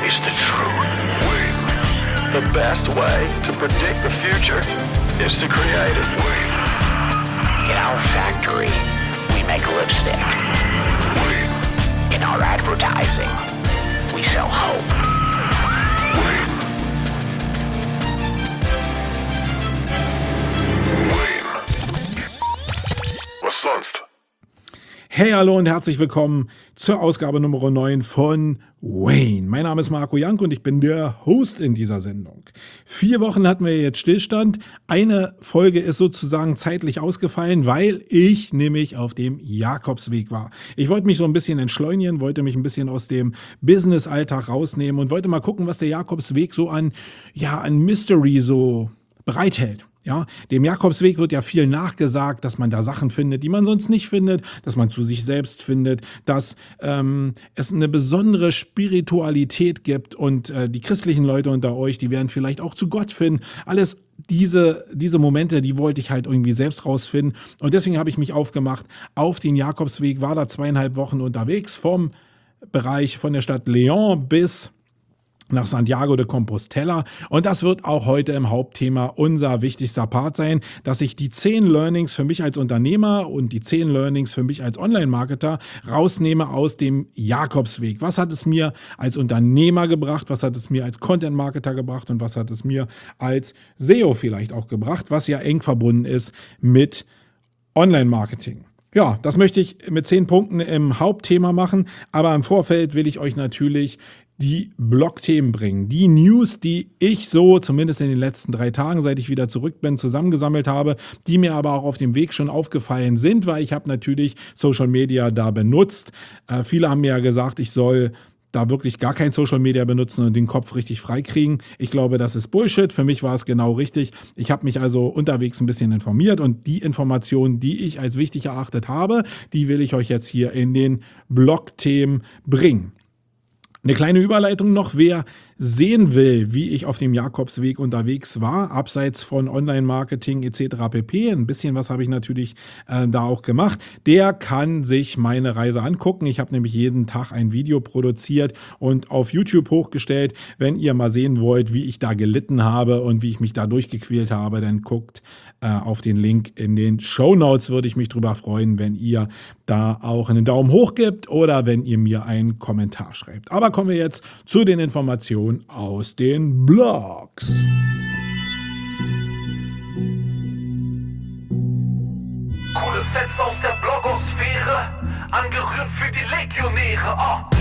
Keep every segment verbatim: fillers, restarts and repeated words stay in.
is the truth. The best way to predict the future is to create it. In our factory, we make lipstick. In our advertising, we sell hope. Was sonst? Hey, hallo und herzlich willkommen zur Ausgabe Nummer neun von Wayne. Mein Name ist Marco Jank und ich bin der Host in dieser Sendung. Vier Wochen hatten wir jetzt Stillstand. Eine Folge ist sozusagen zeitlich ausgefallen, weil ich nämlich auf dem Jakobsweg war. Ich wollte mich so ein bisschen entschleunigen, wollte mich ein bisschen aus dem Business-Alltag rausnehmen und wollte mal gucken, was der Jakobsweg so an, ja, an Mystery so bereithält. Ja, dem Jakobsweg wird ja viel nachgesagt, dass man da Sachen findet, die man sonst nicht findet, dass man zu sich selbst findet, dass ähm, es eine besondere Spiritualität gibt und äh, die christlichen Leute unter euch, die werden vielleicht auch zu Gott finden. Alles diese, diese Momente, die wollte ich halt irgendwie selbst rausfinden und deswegen habe ich mich aufgemacht auf den Jakobsweg, war da zweieinhalb Wochen unterwegs vom Bereich von der Stadt León bis nach Santiago de Compostela und das wird auch heute im Hauptthema unser wichtigster Part sein, dass ich die zehn Learnings für mich als Unternehmer und die zehn Learnings für mich als Online-Marketer rausnehme aus dem Jakobsweg. Was hat es mir als Unternehmer gebracht, was hat es mir als Content-Marketer gebracht und was hat es mir als S E O vielleicht auch gebracht, was ja eng verbunden ist mit Online-Marketing. Ja, das möchte ich mit zehn Punkten im Hauptthema machen, aber im Vorfeld will ich euch natürlich die Blog-Themen bringen. Die News, die ich so zumindest in den letzten drei Tagen, seit ich wieder zurück bin, zusammengesammelt habe, die mir aber auch auf dem Weg schon aufgefallen sind, weil ich habe natürlich Social Media da benutzt. Äh, viele haben mir ja gesagt, ich soll da wirklich gar kein Social Media benutzen und den Kopf richtig frei kriegen. Ich glaube, das ist Bullshit. Für mich war es genau richtig. Ich habe mich also unterwegs ein bisschen informiert und die Informationen, die ich als wichtig erachtet habe, die will ich euch jetzt hier in den Blog-Themen bringen. Eine kleine Überleitung noch, wer sehen will, wie ich auf dem Jakobsweg unterwegs war, abseits von Online-Marketing et cetera pp., ein bisschen was habe ich natürlich äh, da auch gemacht, der kann sich meine Reise angucken. Ich habe nämlich jeden Tag ein Video produziert und auf YouTube hochgestellt. Wenn ihr mal sehen wollt, wie ich da gelitten habe und wie ich mich da durchgequält habe, dann guckt äh, auf den Link in den Shownotes. Würde ich mich drüber freuen, wenn ihr da auch einen Daumen hoch gibt oder wenn ihr mir einen Kommentar schreibt. Aber kommen wir jetzt zu den Informationen aus den Blogs. Coole Sets aus der Blogosphäre, angerührt für die Legionäre. Oh.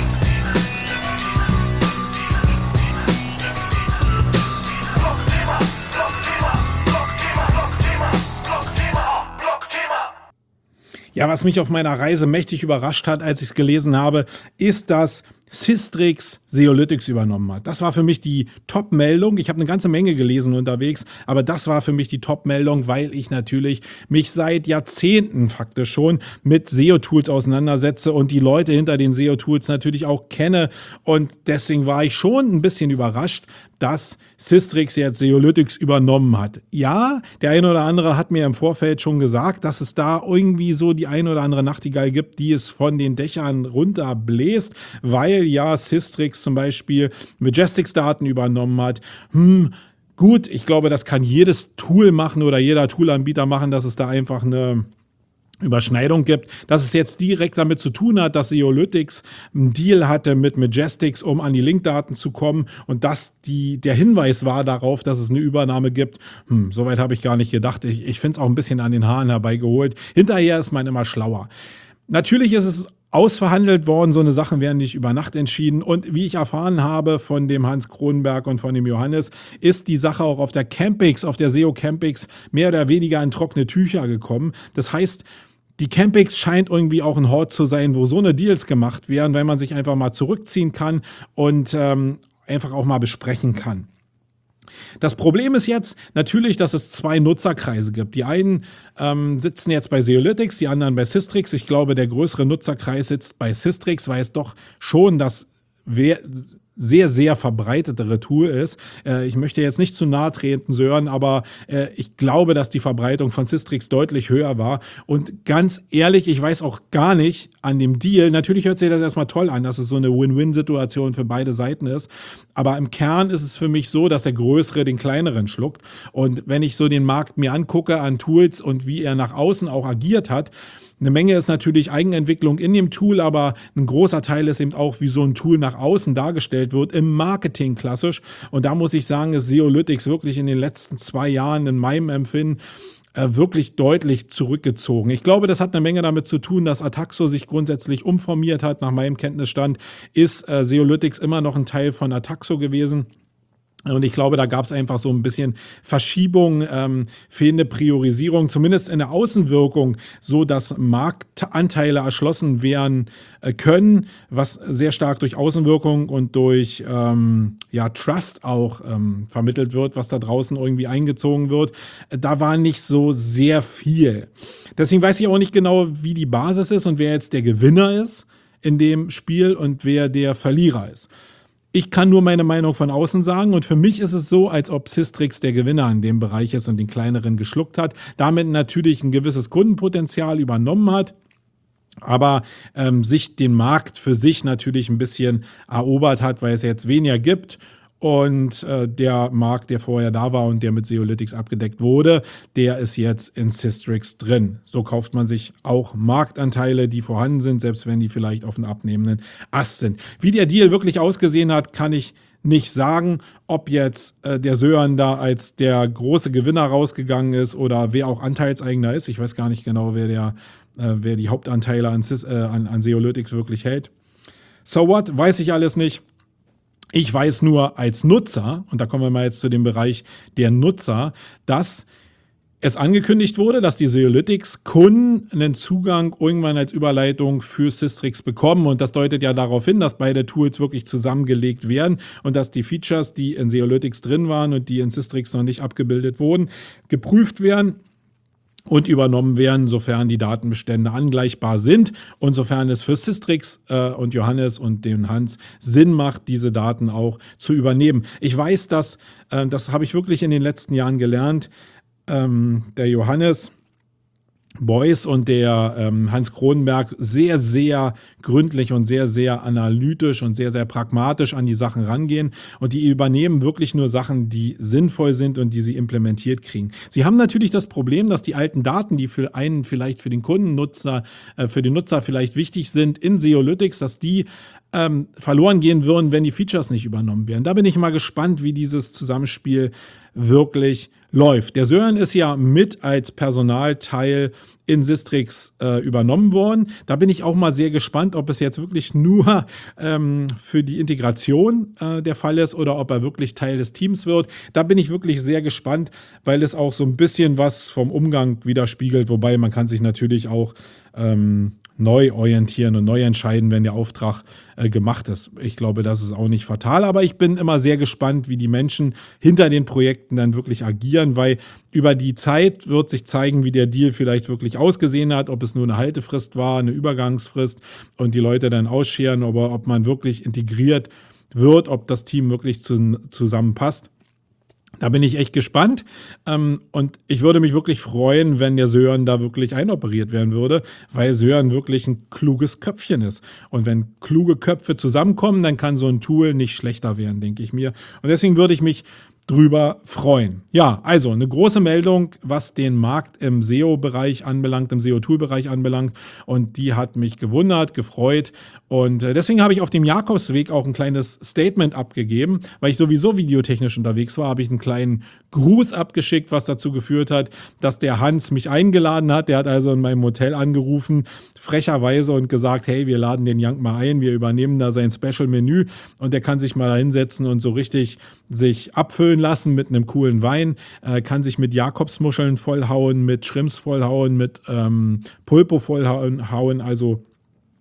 Blogthema, Blogthema, Blogthema, Blogthema, Blogthema, oh, Blogthema. Ja, was mich auf meiner Reise mächtig überrascht hat, als ich es gelesen habe, ist, dass Sistrix Seolytics übernommen hat. Das war für mich die Top-Meldung. Ich habe eine ganze Menge gelesen unterwegs, aber das war für mich die Top-Meldung, weil ich natürlich mich seit Jahrzehnten faktisch schon mit S E O-Tools auseinandersetze und die Leute hinter den S E O-Tools natürlich auch kenne und deswegen war ich schon ein bisschen überrascht, dass Sistrix jetzt Seolytics übernommen hat. Ja, der eine oder andere hat mir im Vorfeld schon gesagt, dass es da irgendwie so die eine oder andere Nachtigall gibt, die es von den Dächern runterbläst, weil ja Sistrix zum Beispiel Majestics-Daten übernommen hat. Hm, gut, ich glaube, das kann jedes Tool machen oder jeder Toolanbieter machen, dass es da einfach eine Überschneidung gibt, dass es jetzt direkt damit zu tun hat, dass Seolytics einen Deal hatte mit Majestics, um an die Linkdaten zu kommen und dass die, der Hinweis war darauf, dass es eine Übernahme gibt. Hm, soweit habe ich gar nicht gedacht. Ich, ich finde es auch ein bisschen an den Haaren herbeigeholt. Hinterher ist man immer schlauer. Natürlich ist es ausverhandelt worden, so eine Sachen werden nicht über Nacht entschieden und wie ich erfahren habe von dem Hans Kronenberg und von dem Johannes, ist die Sache auch auf der Campix, auf der S E O Campix mehr oder weniger in trockene Tücher gekommen. Das heißt, die Campix scheint irgendwie auch ein Hort zu sein, wo so eine Deals gemacht werden, weil man sich einfach mal zurückziehen kann und ähm, einfach auch mal besprechen kann. Das Problem ist jetzt natürlich, dass es zwei Nutzerkreise gibt. Die einen ähm, sitzen jetzt bei Seolytics, die anderen bei Sistrix. Ich glaube, der größere Nutzerkreis sitzt bei Sistrix, weil es doch schon das sehr, sehr verbreitetere Tool ist. Äh, ich möchte jetzt nicht zu nahe treten, Sören, aber äh, ich glaube, dass die Verbreitung von Systrix deutlich höher war. Und ganz ehrlich, ich weiß auch gar nicht an dem Deal, natürlich hört sich das erstmal toll an, dass es so eine Win-Win-Situation für beide Seiten ist, aber im Kern ist es für mich so, dass der Größere den Kleineren schluckt. Und wenn ich so den Markt mir angucke an Tools und wie er nach außen auch agiert hat, eine Menge ist natürlich Eigenentwicklung in dem Tool, aber ein großer Teil ist eben auch, wie so ein Tool nach außen dargestellt wird, im Marketing klassisch. Und da muss ich sagen, ist Zeolytics wirklich in den letzten zwei Jahren in meinem Empfinden äh, wirklich deutlich zurückgezogen. Ich glaube, das hat eine Menge damit zu tun, dass Ataxo sich grundsätzlich umformiert hat. Nach meinem Kenntnisstand ist äh, Zeolytics immer noch ein Teil von Ataxo gewesen. Und ich glaube, da gab es einfach so ein bisschen Verschiebung, ähm, fehlende Priorisierung, zumindest in der Außenwirkung, so dass Marktanteile erschlossen werden äh, können, was sehr stark durch Außenwirkung und durch ähm, ja, Trust auch ähm, vermittelt wird, was da draußen irgendwie eingezogen wird. Da war nicht so sehr viel. Deswegen weiß ich auch nicht genau, wie die Basis ist und wer jetzt der Gewinner ist in dem Spiel und wer der Verlierer ist. Ich kann nur meine Meinung von außen sagen und für mich ist es so, als ob Systrix der Gewinner in dem Bereich ist und den kleineren geschluckt hat, damit natürlich ein gewisses Kundenpotenzial übernommen hat, aber ähm, sich den Markt für sich natürlich ein bisschen erobert hat, weil es jetzt weniger gibt. Und äh, der Markt, der vorher da war und der mit Zeolytics abgedeckt wurde, der ist jetzt in Systrix drin. So kauft man sich auch Marktanteile, die vorhanden sind, selbst wenn die vielleicht auf einem abnehmenden Ast sind. Wie der Deal wirklich ausgesehen hat, kann ich nicht sagen, ob jetzt äh, der Sören da als der große Gewinner rausgegangen ist oder wer auch Anteilseigner ist. Ich weiß gar nicht genau, wer, der, äh, wer die Hauptanteile an, äh, an, an Zeolytics wirklich hält. So what? Weiß ich alles nicht. Ich weiß nur als Nutzer, und da kommen wir mal jetzt zu dem Bereich der Nutzer, dass es angekündigt wurde, dass die Zeolytics-Kunden einen Zugang irgendwann als Überleitung für Systrix bekommen. Und das deutet ja darauf hin, dass beide Tools wirklich zusammengelegt werden und dass die Features, die in Zeolytics drin waren und die in Systrix noch nicht abgebildet wurden, geprüft werden und übernommen werden, sofern die Datenbestände angleichbar sind und sofern es für Systrix äh, und Johannes und den Hans Sinn macht, diese Daten auch zu übernehmen. Ich weiß, dass, äh, das habe ich wirklich in den letzten Jahren gelernt, ähm, der Johannes Beuys und der ähm, Hans Kronenberg sehr, sehr gründlich und sehr, sehr analytisch und sehr, sehr pragmatisch an die Sachen rangehen. Und die übernehmen wirklich nur Sachen, die sinnvoll sind und die sie implementiert kriegen. Sie haben natürlich das Problem, dass die alten Daten, die für einen vielleicht für den Kundennutzer, äh, für den Nutzer vielleicht wichtig sind in Zeolytics, dass die ähm, verloren gehen würden, wenn die Features nicht übernommen werden. Da bin ich mal gespannt, wie dieses Zusammenspiel wirklich läuft. Der Sören ist ja mit als Personalteil in Systrix äh, übernommen worden. Da bin ich auch mal sehr gespannt, ob es jetzt wirklich nur ähm, für die Integration äh, der Fall ist oder ob er wirklich Teil des Teams wird. Da bin ich wirklich sehr gespannt, weil es auch so ein bisschen was vom Umgang widerspiegelt, wobei man kann sich natürlich auch ähm, neu orientieren und neu entscheiden, wenn der Auftrag äh, gemacht ist. Ich glaube, das ist auch nicht fatal, aber ich bin immer sehr gespannt, wie die Menschen hinter den Projekten dann wirklich agieren, weil über die Zeit wird sich zeigen, wie der Deal vielleicht wirklich ausgesehen hat, ob es nur eine Haltefrist war, eine Übergangsfrist und die Leute dann ausscheren, aber ob man wirklich integriert wird, ob das Team wirklich zu, zusammenpasst. Da bin ich echt gespannt ähm, und ich würde mich wirklich freuen, wenn der Sören da wirklich einoperiert werden würde, weil Sören wirklich ein kluges Köpfchen ist. Und wenn kluge Köpfe zusammenkommen, dann kann so ein Tool nicht schlechter werden, denke ich mir. Und deswegen würde ich mich drüber freuen. Ja, also eine große Meldung, was den Markt im S E O-Bereich anbelangt, im S E O-Tool-Bereich anbelangt und die hat mich gewundert, gefreut und deswegen habe ich auf dem Jakobsweg auch ein kleines Statement abgegeben, weil ich sowieso videotechnisch unterwegs war, habe ich einen kleinen Gruß abgeschickt, was dazu geführt hat, dass der Hans mich eingeladen hat, der hat also in meinem Hotel angerufen, frecherweise und gesagt, hey, wir laden den Jank mal ein, wir übernehmen da sein Special-Menü und der kann sich mal da hinsetzen und so richtig sich abfüllen lassen mit einem coolen Wein, äh, kann sich mit Jakobsmuscheln vollhauen, mit Shrimps vollhauen, mit ähm, Pulpo vollhauen, also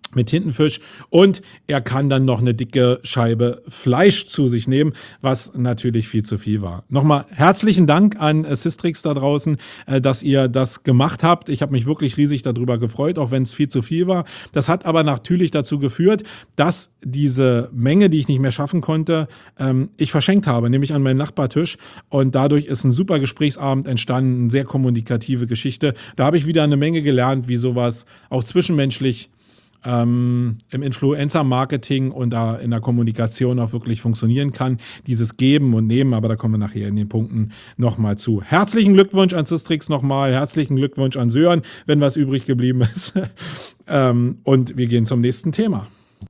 mit Tintenfisch und er kann dann noch eine dicke Scheibe Fleisch zu sich nehmen, was natürlich viel zu viel war. Nochmal herzlichen Dank an äh, Sistrix da draußen, äh, dass ihr das gemacht habt. Ich habe mich wirklich riesig darüber gefreut, auch wenn es viel zu viel war. Das hat aber natürlich dazu geführt, dass diese Menge, die ich nicht mehr schaffen konnte, ähm, ich verschenkt habe, nämlich an meinen Nachbartisch, und dadurch ist ein super Gesprächsabend entstanden, eine sehr kommunikative Geschichte. Da habe ich wieder eine Menge gelernt, wie sowas auch zwischenmenschlich Ähm, im Influencer-Marketing und da in der Kommunikation auch wirklich funktionieren kann. Dieses Geben und Nehmen, aber da kommen wir nachher in den Punkten nochmal zu. Herzlichen Glückwunsch an Sistrix nochmal, herzlichen Glückwunsch an Sören, wenn was übrig geblieben ist. ähm, und wir gehen zum nächsten Thema.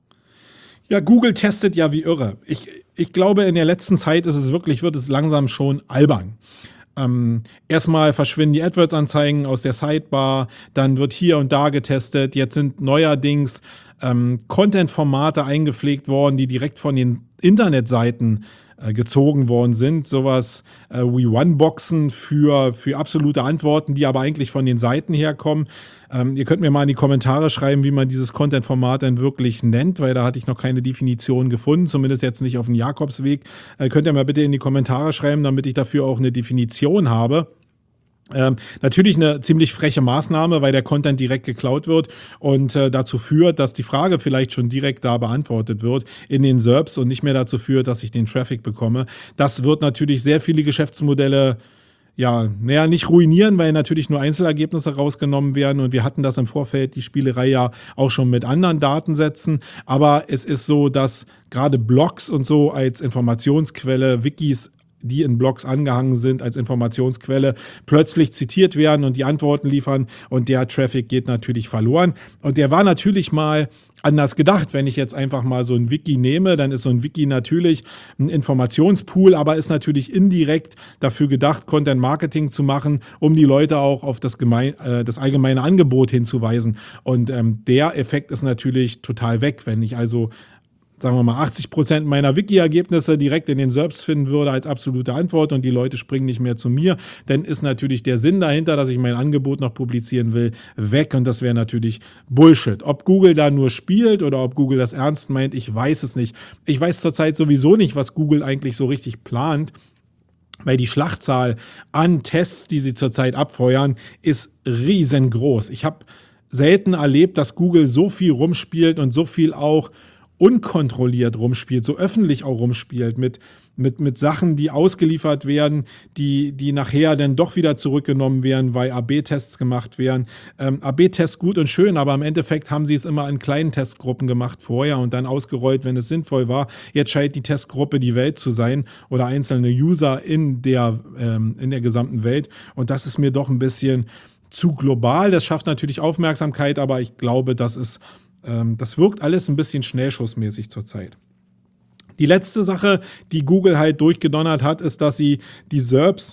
Ja, Google testet ja wie irre. Ich, ich glaube, in der letzten Zeit ist es wirklich, wird es langsam schon albern. Ähm, erstmal verschwinden die AdWords-Anzeigen aus der Sidebar, dann wird hier und da getestet. Jetzt sind neuerdings ähm, Content-Formate eingepflegt worden, die direkt von den Internetseiten äh, gezogen worden sind. Sowas äh, wie One-Boxen für, für absolute Antworten, die aber eigentlich von den Seiten herkommen. Ähm, ihr könnt mir mal in die Kommentare schreiben, wie man dieses Content-Format denn wirklich nennt, weil da hatte ich noch keine Definition gefunden, zumindest jetzt nicht auf dem Jakobsweg. Äh, könnt ihr mal bitte in die Kommentare schreiben, damit ich dafür auch eine Definition habe. Ähm, natürlich eine ziemlich freche Maßnahme, weil der Content direkt geklaut wird und äh, dazu führt, dass die Frage vielleicht schon direkt da beantwortet wird in den S E R Ps und nicht mehr dazu führt, dass ich den Traffic bekomme. Das wird natürlich sehr viele Geschäftsmodelle ja, naja, nicht ruinieren, weil natürlich nur Einzelergebnisse rausgenommen werden, und wir hatten das im Vorfeld, die Spielerei ja auch schon mit anderen Datensätzen, aber es ist so, dass gerade Blogs und so als Informationsquelle, Wikis, die in Blogs angehangen sind, als Informationsquelle plötzlich zitiert werden und die Antworten liefern, und der Traffic geht natürlich verloren, und der war natürlich mal anders gedacht. Wenn ich jetzt einfach mal so ein Wiki nehme, dann ist so ein Wiki natürlich ein Informationspool, aber ist natürlich indirekt dafür gedacht, Content Marketing zu machen, um die Leute auch auf das, gemein, äh, das allgemeine Angebot hinzuweisen. Und ähm, der Effekt ist natürlich total weg. Wenn ich also, sagen wir mal, achtzig Prozent meiner Wiki-Ergebnisse direkt in den S E R Ps finden würde als absolute Antwort und die Leute springen nicht mehr zu mir, dann ist natürlich der Sinn dahinter, dass ich mein Angebot noch publizieren will, weg, und das wäre natürlich Bullshit. Ob Google da nur spielt oder ob Google das ernst meint, ich weiß es nicht. Ich weiß zurzeit sowieso nicht, was Google eigentlich so richtig plant, weil die Schlachtzahl an Tests, die sie zurzeit abfeuern, ist riesengroß. Ich habe selten erlebt, dass Google so viel rumspielt und so viel auch unkontrolliert rumspielt, so öffentlich auch rumspielt, mit, mit, mit Sachen, die ausgeliefert werden, die, die nachher dann doch wieder zurückgenommen werden, weil A B Tests gemacht werden. Ähm, A B Tests gut und schön, aber im Endeffekt haben sie es immer in kleinen Testgruppen gemacht vorher und dann ausgerollt, wenn es sinnvoll war. Jetzt scheint die Testgruppe die Welt zu sein oder einzelne User in der, ähm, in der gesamten Welt, und das ist mir doch ein bisschen zu global. Das schafft natürlich Aufmerksamkeit, aber ich glaube, das ist Das wirkt alles ein bisschen schnellschussmäßig zurzeit. Die letzte Sache, die Google halt durchgedonnert hat, ist, dass sie die S E R Ps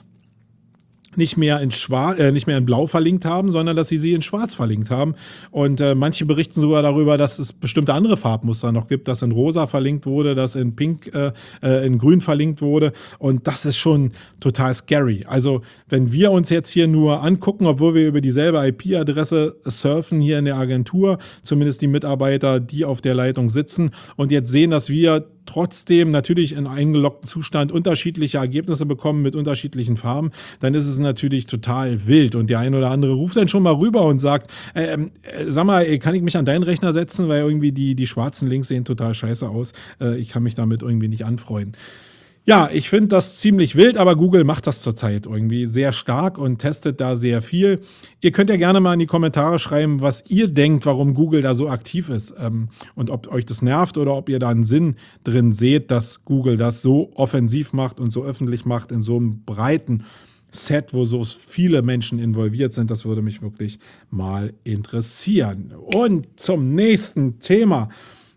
nicht mehr in Schwarz, äh, nicht mehr in Blau verlinkt haben, sondern dass sie sie in Schwarz verlinkt haben. Und äh, manche berichten sogar darüber, dass es bestimmte andere Farbmuster noch gibt, dass in Rosa verlinkt wurde, dass in Pink, äh, äh, in Grün verlinkt wurde. Und das ist schon total scary. Also wenn wir uns jetzt hier nur angucken, obwohl wir über dieselbe I P-Adresse surfen hier in der Agentur, zumindest die Mitarbeiter, die auf der Leitung sitzen, und jetzt sehen, dass wir trotzdem natürlich in eingeloggten Zustand unterschiedliche Ergebnisse bekommen mit unterschiedlichen Farben, dann ist es natürlich total wild. Und der ein oder andere ruft dann schon mal rüber und sagt, äh, äh, sag mal, kann ich mich an deinen Rechner setzen, weil irgendwie die, die schwarzen Links sehen total scheiße aus. Äh, ich kann mich damit irgendwie nicht anfreunden. Ja, ich finde das ziemlich wild, aber Google macht das zurzeit irgendwie sehr stark und testet da sehr viel. Ihr könnt ja gerne mal in die Kommentare schreiben, was ihr denkt, warum Google da so aktiv ist, ähm, und ob euch das nervt oder ob ihr da einen Sinn drin seht, dass Google das so offensiv macht und so öffentlich macht in so einem breiten Set, wo so viele Menschen involviert sind. Das würde mich wirklich mal interessieren. Und zum nächsten Thema: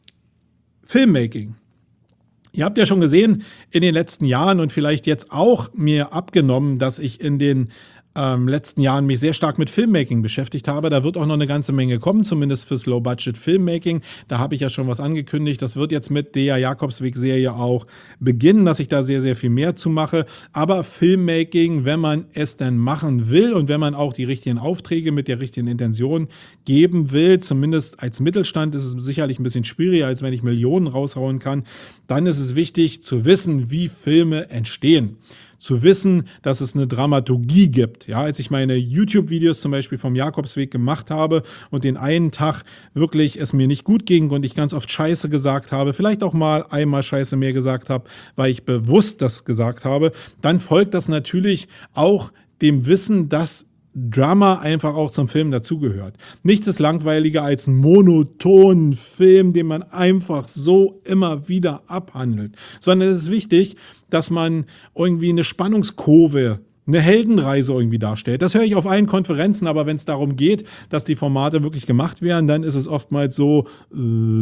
Filmmaking. Ihr habt ja schon gesehen in den letzten Jahren und vielleicht jetzt auch mir abgenommen, dass ich in den ähm, letzten Jahren mich sehr stark mit Filmmaking beschäftigt habe. Da wird auch noch eine ganze Menge kommen, zumindest fürs Low-Budget-Filmmaking. Da habe ich ja schon was angekündigt. Das wird jetzt mit der Jakobsweg-Serie auch beginnen, dass ich da sehr, sehr viel mehr zu mache. Aber Filmmaking, wenn man es dann machen will und wenn man auch die richtigen Aufträge mit der richtigen Intention geben will, zumindest als Mittelstand ist es sicherlich ein bisschen schwieriger, als wenn ich Millionen raushauen kann, dann ist es wichtig zu wissen, wie Filme entstehen. Zu wissen, dass es eine Dramaturgie gibt. Ja, als ich meine YouTube-Videos zum Beispiel vom Jakobsweg gemacht habe und den einen Tag wirklich es mir nicht gut ging und ich ganz oft Scheiße gesagt habe, vielleicht auch mal einmal Scheiße mehr gesagt habe, weil ich bewusst das gesagt habe, dann folgt das natürlich auch dem Wissen, dass Drama einfach auch zum Film dazugehört. Nichts ist langweiliger als ein monotonen Film, den man einfach so immer wieder abhandelt. Sondern es ist wichtig, dass man irgendwie eine Spannungskurve, eine Heldenreise irgendwie darstellt. Das höre ich auf allen Konferenzen, aber wenn es darum geht, dass die Formate wirklich gemacht werden, dann ist es oftmals so äh,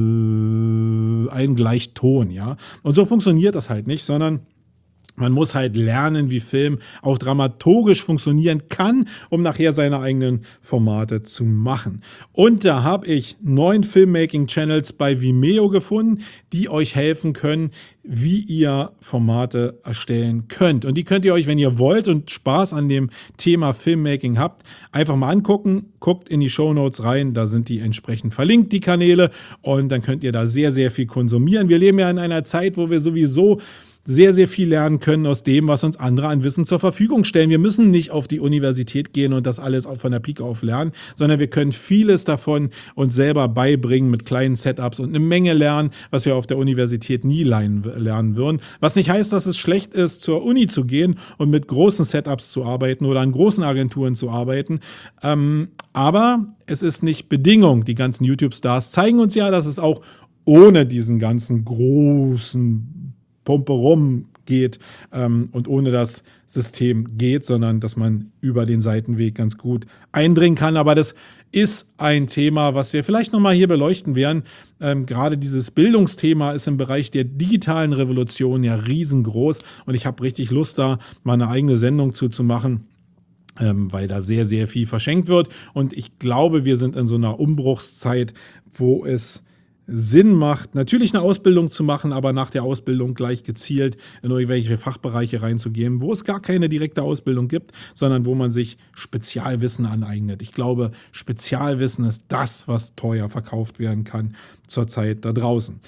ein Gleichton, ja. Und so funktioniert das halt nicht, sondern man muss halt lernen, wie Film auch dramaturgisch funktionieren kann, um nachher seine eigenen Formate zu machen. Und da habe ich neun Filmmaking-Channels bei Vimeo gefunden, die euch helfen können, wie ihr Formate erstellen könnt. Und die könnt ihr euch, wenn ihr wollt und Spaß an dem Thema Filmmaking habt, einfach mal angucken. Guckt in die Shownotes rein, da sind die entsprechend verlinkt, die Kanäle. Und dann könnt ihr da sehr, sehr viel konsumieren. Wir leben ja in einer Zeit, wo wir sowieso sehr, sehr viel lernen können aus dem, was uns andere an Wissen zur Verfügung stellen. Wir müssen nicht auf die Universität gehen und das alles auch von der Pike auf lernen, sondern wir können vieles davon uns selber beibringen mit kleinen Setups und eine Menge lernen, was wir auf der Universität nie lernen würden. Was nicht heißt, dass es schlecht ist, zur Uni zu gehen und mit großen Setups zu arbeiten oder an großen Agenturen zu arbeiten. Ähm, aber es ist nicht Bedingung. Die ganzen YouTube-Stars zeigen uns ja, dass es auch ohne diesen ganzen großen Pumpe rum geht ähm, und ohne das System geht, sondern dass man über den Seitenweg ganz gut eindringen kann. Aber das ist ein Thema, was wir vielleicht nochmal hier beleuchten werden. Ähm, gerade dieses Bildungsthema ist im Bereich der digitalen Revolution ja riesengroß und ich habe richtig Lust, da mal eine eigene Sendung zuzumachen. Ähm, weil da sehr, sehr viel verschenkt wird. Und ich glaube, wir sind in so einer Umbruchszeit, wo es Sinn macht, natürlich eine Ausbildung zu machen, aber nach der Ausbildung gleich gezielt in irgendwelche Fachbereiche reinzugehen, wo es gar keine direkte Ausbildung gibt, sondern wo man sich Spezialwissen aneignet. Ich glaube, Spezialwissen ist das, was teuer verkauft werden kann zurzeit da draußen.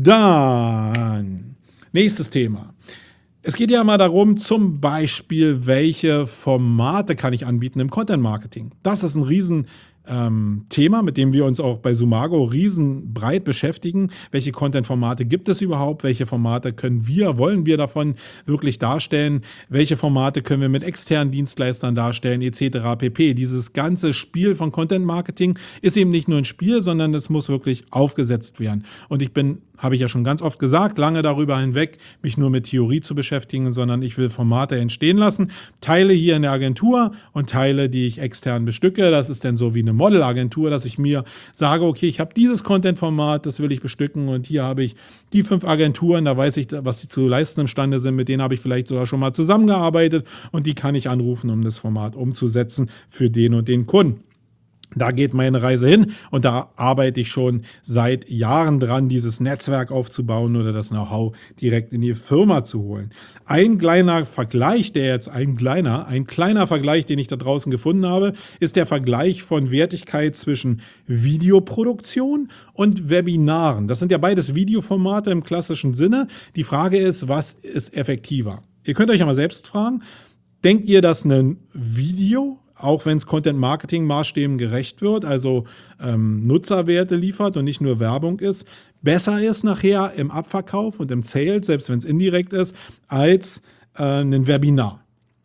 Dann, nächstes Thema. Es geht ja mal darum, zum Beispiel, welche Formate kann ich anbieten im Content Marketing. Das ist ein riesen Ähm, Thema, mit dem wir uns auch bei Sumago riesenbreit beschäftigen. Welche Content-Formate gibt es überhaupt? Welche Formate können wir, wollen wir davon wirklich darstellen? Welche Formate können wir mit externen Dienstleistern darstellen, et cetera pp. Dieses ganze Spiel von Content-Marketing ist eben nicht nur ein Spiel, sondern es muss wirklich aufgesetzt werden. Und ich bin, habe ich ja schon ganz oft gesagt, lange darüber hinweg, mich nur mit Theorie zu beschäftigen, sondern ich will Formate entstehen lassen. Teile hier in der Agentur und Teile, die ich extern bestücke. Das ist dann so wie eine Modelagentur, dass ich mir sage, okay, ich habe dieses Content-Format, das will ich bestücken und hier habe ich die fünf Agenturen, da weiß ich, was sie zu leisten imstande sind, mit denen habe ich vielleicht sogar schon mal zusammengearbeitet und die kann ich anrufen, um das Format umzusetzen für den und den Kunden. Da geht meine Reise hin und da arbeite ich schon seit Jahren dran, dieses Netzwerk aufzubauen oder das Know-how direkt in die Firma zu holen. Ein kleiner Vergleich, der jetzt ein kleiner, ein kleiner Vergleich, den ich da draußen gefunden habe, ist der Vergleich von Wertigkeit zwischen Videoproduktion und Webinaren. Das sind ja beides Videoformate im klassischen Sinne. Die Frage ist, was ist effektiver? Ihr könnt euch ja mal selbst fragen, denkt ihr, dass ein Video, auch wenn es Content-Marketing-Maßstäben gerecht wird, also ähm, Nutzerwerte liefert und nicht nur Werbung ist, besser ist nachher im Abverkauf und im Sales, selbst wenn es indirekt ist, als äh, ein Webinar?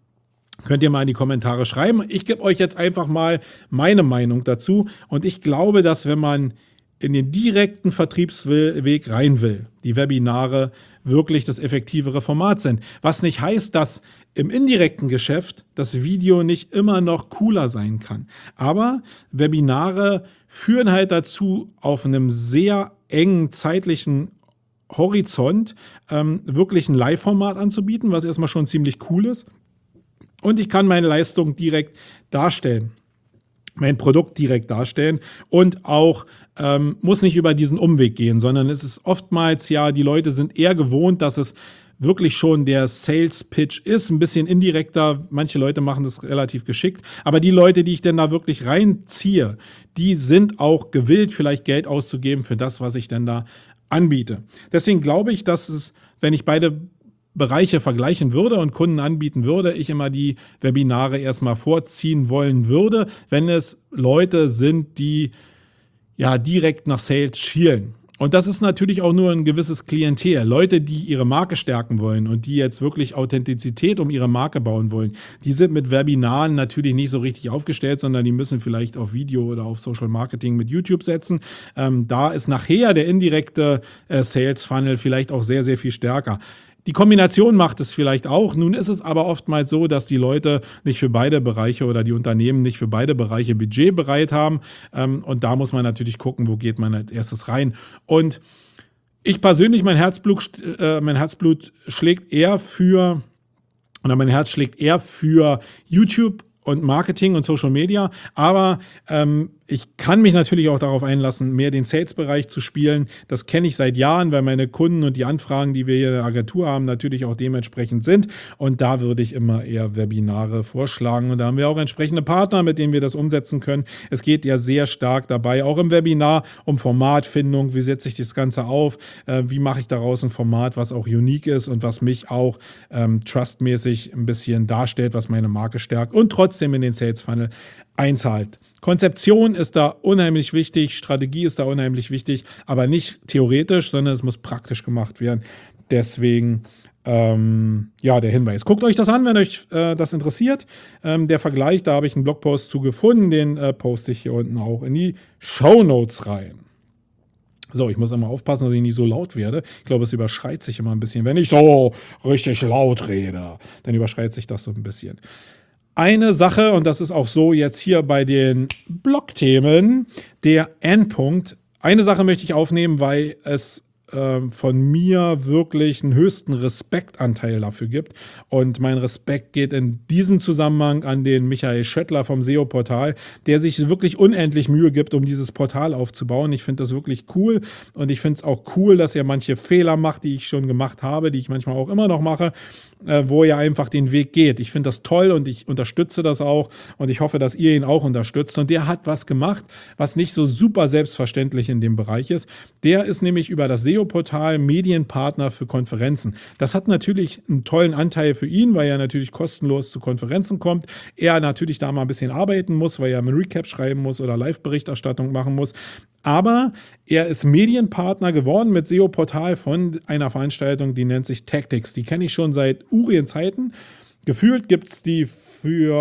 Könnt ihr mal in die Kommentare schreiben. Ich gebe euch jetzt einfach mal meine Meinung dazu und ich glaube, dass wenn man in den direkten Vertriebsweg rein will, die Webinare wirklich das effektivere Format sind. Was nicht heißt, dass im indirekten Geschäft das Video nicht immer noch cooler sein kann. Aber Webinare führen halt dazu, auf einem sehr engen zeitlichen Horizont ähm, wirklich ein Live-Format anzubieten, was erstmal schon ziemlich cool ist. Und ich kann meine Leistung direkt darstellen, mein Produkt direkt darstellen und auch ähm, muss nicht über diesen Umweg gehen, sondern es ist oftmals ja, die Leute sind eher gewohnt, dass es wirklich schon der Sales-Pitch ist, ein bisschen indirekter. Manche Leute machen das relativ geschickt. Aber die Leute, die ich denn da wirklich reinziehe, die sind auch gewillt, vielleicht Geld auszugeben für das, was ich denn da anbiete. Deswegen glaube ich, dass es, wenn ich beide Bereiche vergleichen würde und Kunden anbieten würde, ich immer die Webinare erstmal vorziehen wollen würde, wenn es Leute sind, die ja direkt nach Sales schielen. Und das ist natürlich auch nur ein gewisses Klientel. Leute, die ihre Marke stärken wollen und die jetzt wirklich Authentizität um ihre Marke bauen wollen, die sind mit Webinaren natürlich nicht so richtig aufgestellt, sondern die müssen vielleicht auf Video oder auf Social Marketing mit YouTube setzen. Ähm, da ist nachher der indirekte äh, Sales Funnel vielleicht auch sehr, sehr viel stärker. Die Kombination macht es vielleicht auch. Nun ist es aber oftmals so, dass die Leute nicht für beide Bereiche oder die Unternehmen nicht für beide Bereiche Budget bereit haben. Und da muss man natürlich gucken, wo geht man als erstes rein. Und ich persönlich, mein Herzblut, äh, mein Herzblut schlägt eher für, oder mein Herz schlägt eher für YouTube und Marketing und Social Media. Aber ähm, ich kann mich natürlich auch darauf einlassen, mehr den Sales-Bereich zu spielen. Das kenne ich seit Jahren, weil meine Kunden und die Anfragen, die wir hier in der Agentur haben, natürlich auch dementsprechend sind. Und da würde ich immer eher Webinare vorschlagen. Und da haben wir auch entsprechende Partner, mit denen wir das umsetzen können. Es geht ja sehr stark dabei, auch im Webinar, um Formatfindung. Wie setze ich das Ganze auf? Äh, wie mache ich daraus ein Format, was auch unique ist und was mich auch ähm, trustmäßig ein bisschen darstellt, was meine Marke stärkt und trotzdem in den Sales-Funnel einzahlt. Konzeption ist da unheimlich wichtig, Strategie ist da unheimlich wichtig, aber nicht theoretisch, sondern es muss praktisch gemacht werden. Deswegen, ähm, ja, der Hinweis. Guckt euch das an, wenn euch äh, das interessiert. Ähm, der Vergleich, da habe ich einen Blogpost zu gefunden, den äh, poste ich hier unten auch in die Shownotes rein. So, ich muss immer aufpassen, dass ich nicht so laut werde. Ich glaube, es überschreit sich immer ein bisschen. Wenn ich so richtig laut rede, dann überschreit sich das so ein bisschen. Eine Sache, und das ist auch so jetzt hier bei den Blogthemen, der Endpunkt. Eine Sache möchte ich aufnehmen, weil es äh, von mir wirklich einen höchsten Respektanteil dafür gibt. Und mein Respekt geht in diesem Zusammenhang an den Michael Schöttler vom S E O-Portal, der sich wirklich unendlich Mühe gibt, um dieses Portal aufzubauen. Ich finde das wirklich cool und ich finde es auch cool, dass er manche Fehler macht, die ich schon gemacht habe, die ich manchmal auch immer noch mache, wo er einfach den Weg geht. Ich finde das toll und ich unterstütze das auch und ich hoffe, dass ihr ihn auch unterstützt. Und der hat was gemacht, was nicht so super selbstverständlich in dem Bereich ist. Der ist nämlich über das S E O-Portal Medienpartner für Konferenzen. Das hat natürlich einen tollen Anteil für ihn, weil er natürlich kostenlos zu Konferenzen kommt. Er natürlich da mal ein bisschen arbeiten muss, weil er einen Recap schreiben muss oder Live-Berichterstattung machen muss. Aber er ist Medienpartner geworden mit S E O-Portal von einer Veranstaltung, die nennt sich Tactics. Die kenne ich schon seit Urien-Zeiten. Gefühlt gibt es die für,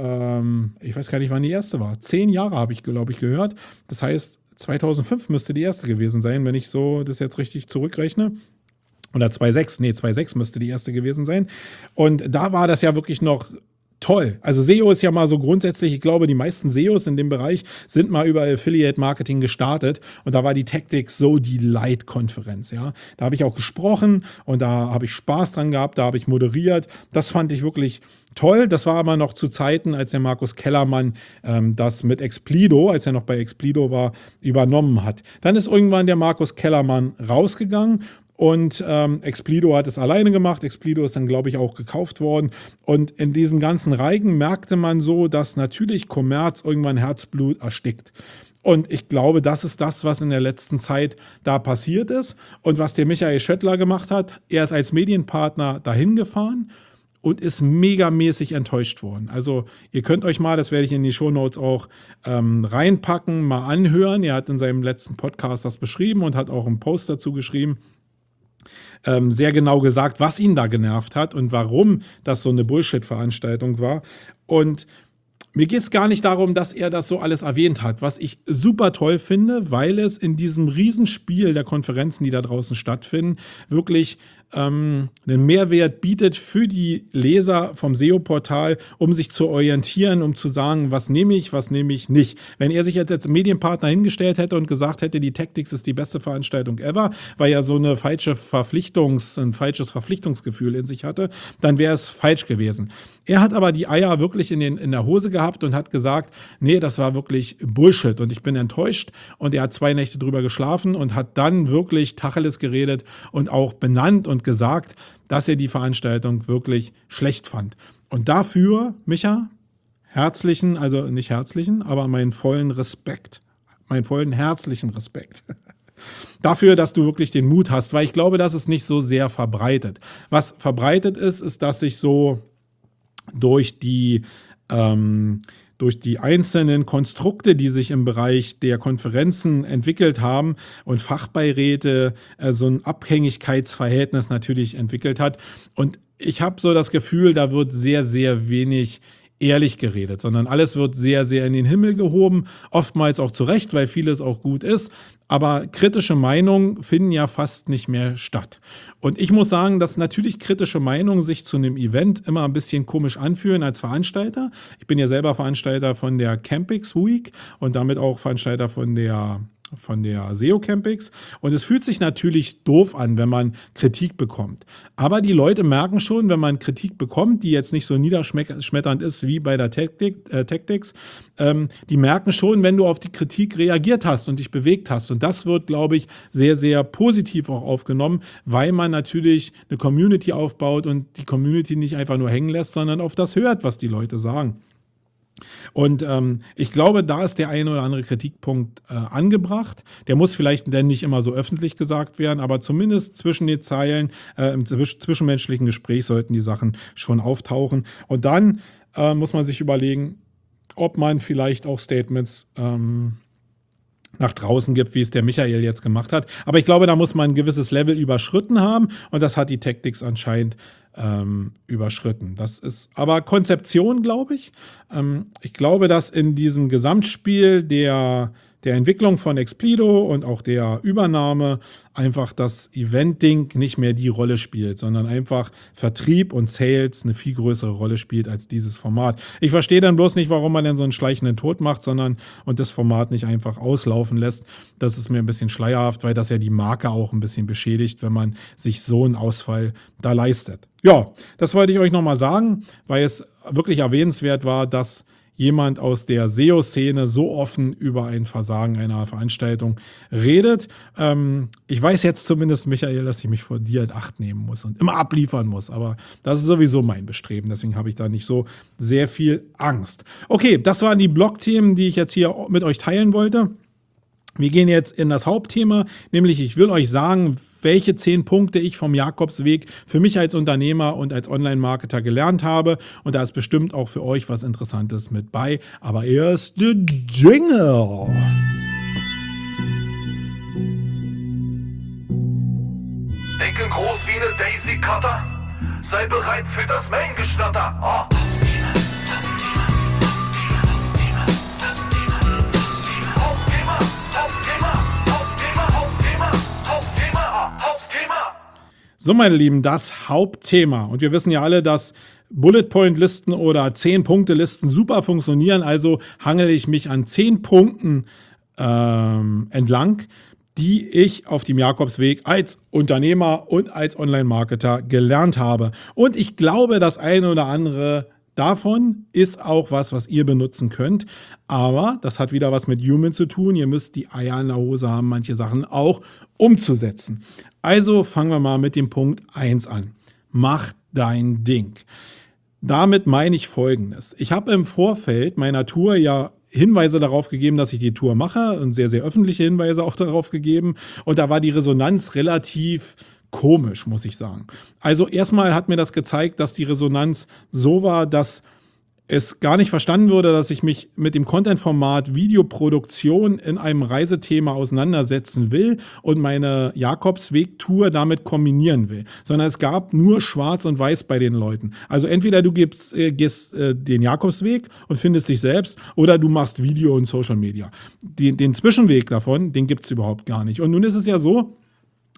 ähm, ich weiß gar nicht, wann die erste war. Zehn Jahre habe ich, glaube ich, gehört. Das heißt, zweitausendfünf müsste die erste gewesen sein, wenn ich so das jetzt richtig zurückrechne. Oder zweitausendsechs, nee, zweitausendsechs müsste die erste gewesen sein. Und da war das ja wirklich noch toll. Also S E O ist ja mal so grundsätzlich, ich glaube, die meisten S E Os in dem Bereich sind mal über Affiliate-Marketing gestartet und da war die Tactics so die Light-Konferenz, ja. Da habe ich auch gesprochen und da habe ich Spaß dran gehabt, da habe ich moderiert. Das fand ich wirklich toll. Das war aber noch zu Zeiten, als der Markus Kellermann ähm, das mit Explido, als er noch bei Explido war, übernommen hat. Dann ist irgendwann der Markus Kellermann rausgegangen und ähm, Explido hat es alleine gemacht. Explido ist dann, glaube ich, auch gekauft worden. Und in diesem ganzen Reigen merkte man so, dass natürlich Kommerz irgendwann Herzblut erstickt. Und ich glaube, das ist das, was in der letzten Zeit da passiert ist. Und was der Michael Schöttler gemacht hat, er ist als Medienpartner dahin gefahren und ist megamäßig enttäuscht worden. Also ihr könnt euch mal, das werde ich in die Shownotes auch ähm, reinpacken, mal anhören. Er hat in seinem letzten Podcast das beschrieben und hat auch einen Post dazu geschrieben. Ähm, sehr genau gesagt, was ihn da genervt hat und warum das so eine Bullshit-Veranstaltung war. Und mir geht es gar nicht darum, dass er das so alles erwähnt hat, was ich super toll finde, weil es in diesem Riesenspiel der Konferenzen, die da draußen stattfinden, wirklich ähm, einen Mehrwert bietet für die Leser vom S E O-Portal, um sich zu orientieren, um zu sagen, was nehme ich, was nehme ich nicht. Wenn er sich jetzt als Medienpartner hingestellt hätte und gesagt hätte, die Tactics ist die beste Veranstaltung ever, weil er so eine falsche Verpflichtungs, ein falsches Verpflichtungsgefühl in sich hatte, dann wäre es falsch gewesen. Er hat aber die Eier wirklich in, den, in der Hose gehabt und hat gesagt, nee, das war wirklich Bullshit und ich bin enttäuscht, und er hat zwei Nächte drüber geschlafen und hat dann wirklich Tacheles geredet und auch benannt und gesagt, dass er die Veranstaltung wirklich schlecht fand. Und dafür, Micha, herzlichen, also nicht herzlichen, aber meinen vollen Respekt, meinen vollen herzlichen Respekt. Dafür, dass du wirklich den Mut hast, weil ich glaube, das ist nicht so sehr verbreitet. Was verbreitet ist, ist, dass sich so durch die, ähm, durch die einzelnen Konstrukte, die sich im Bereich der Konferenzen entwickelt haben und Fachbeiräte, äh, so ein Abhängigkeitsverhältnis natürlich entwickelt hat. Und ich habe so das Gefühl, da wird sehr, sehr wenig ehrlich geredet, sondern alles wird sehr, sehr in den Himmel gehoben, oftmals auch zu Recht, weil vieles auch gut ist, aber kritische Meinungen finden ja fast nicht mehr statt. Und ich muss sagen, dass natürlich kritische Meinungen sich zu einem Event immer ein bisschen komisch anfühlen als Veranstalter. Ich bin ja selber Veranstalter von der Campix Week und damit auch Veranstalter von der von der S E O Campix, und es fühlt sich natürlich doof an, wenn man Kritik bekommt. Aber die Leute merken schon, wenn man Kritik bekommt, die jetzt nicht so niederschmetternd ist wie bei der Tactic, äh, Tactics, ähm, die merken schon, wenn du auf die Kritik reagiert hast und dich bewegt hast. Und das wird, glaube ich, sehr, sehr positiv auch aufgenommen, weil man natürlich eine Community aufbaut und die Community nicht einfach nur hängen lässt, sondern auf das hört, was die Leute sagen. Und ähm, ich glaube, da ist der eine oder andere Kritikpunkt äh, angebracht. Der muss vielleicht dann nicht immer so öffentlich gesagt werden, aber zumindest zwischen den Zeilen, äh, im zwischenmenschlichen Gespräch sollten die Sachen schon auftauchen. Und dann äh, muss man sich überlegen, ob man vielleicht auch Statements ähm, nach draußen gibt, wie es der Michael jetzt gemacht hat. Aber ich glaube, da muss man ein gewisses Level überschritten haben, und das hat die Tactics anscheinend ähm, überschritten. Das ist aber Konzeption, glaube ich. Ähm, ich glaube, dass in diesem Gesamtspiel der, der Entwicklung von Explido und auch der Übernahme einfach das Event-Ding nicht mehr die Rolle spielt, sondern einfach Vertrieb und Sales eine viel größere Rolle spielt als dieses Format. Ich verstehe dann bloß nicht, warum man denn so einen schleichenden Tod macht, sondern und das Format nicht einfach auslaufen lässt. Das ist mir ein bisschen schleierhaft, weil das ja die Marke auch ein bisschen beschädigt, wenn man sich so einen Ausfall da leistet. Ja, das wollte ich euch nochmal sagen, weil es wirklich erwähnenswert war, dass jemand aus der S E O-Szene so offen über ein Versagen einer Veranstaltung redet. Ähm, ich weiß jetzt zumindest, Michael, dass ich mich vor dir in Acht nehmen muss und immer abliefern muss, aber das ist sowieso mein Bestreben, deswegen habe ich da nicht so sehr viel Angst. Okay, das waren die Blog-Themen, die ich jetzt hier mit euch teilen wollte. Wir gehen jetzt in das Hauptthema, nämlich ich will euch sagen, welche zehn Punkte ich vom Jakobsweg für mich als Unternehmer und als Online-Marketer gelernt habe. Und da ist bestimmt auch für euch was Interessantes mit bei. Aber erst der Jingle. Denke groß wie eine Daisy Cutter. Sei bereit für das Main-Geschnatter. Oh. So, meine Lieben, das Hauptthema. Und wir wissen ja alle, dass Bullet-Point-Listen oder zehn-Punkte-Listen super funktionieren. Also hangele ich mich an zehn Punkten ähm, entlang, die ich auf dem Jakobsweg als Unternehmer und als Online-Marketer gelernt habe. Und ich glaube, das eine oder andere davon ist auch was, was ihr benutzen könnt. Aber das hat wieder was mit Human zu tun. Ihr müsst die Eier in der Hose haben, manche Sachen auch umzusetzen. Also fangen wir mal mit dem Punkt eins an. Mach dein Ding. Damit meine ich Folgendes. Ich habe im Vorfeld meiner Tour ja Hinweise darauf gegeben, dass ich die Tour mache und sehr, sehr öffentliche Hinweise auch darauf gegeben. Und da war die Resonanz relativ komisch, muss ich sagen. Also erstmal hat mir das gezeigt, dass die Resonanz so war, dass es gar nicht verstanden wurde, dass ich mich mit dem Content-Format Videoproduktion in einem Reisethema auseinandersetzen will und meine Jakobsweg-Tour damit kombinieren will. Sondern es gab nur Schwarz und Weiß bei den Leuten. Also entweder du gibst, äh, gehst äh, den Jakobsweg und findest dich selbst, oder du machst Video und Social Media. Den, den Zwischenweg davon, den gibt es überhaupt gar nicht. Und nun ist es ja so,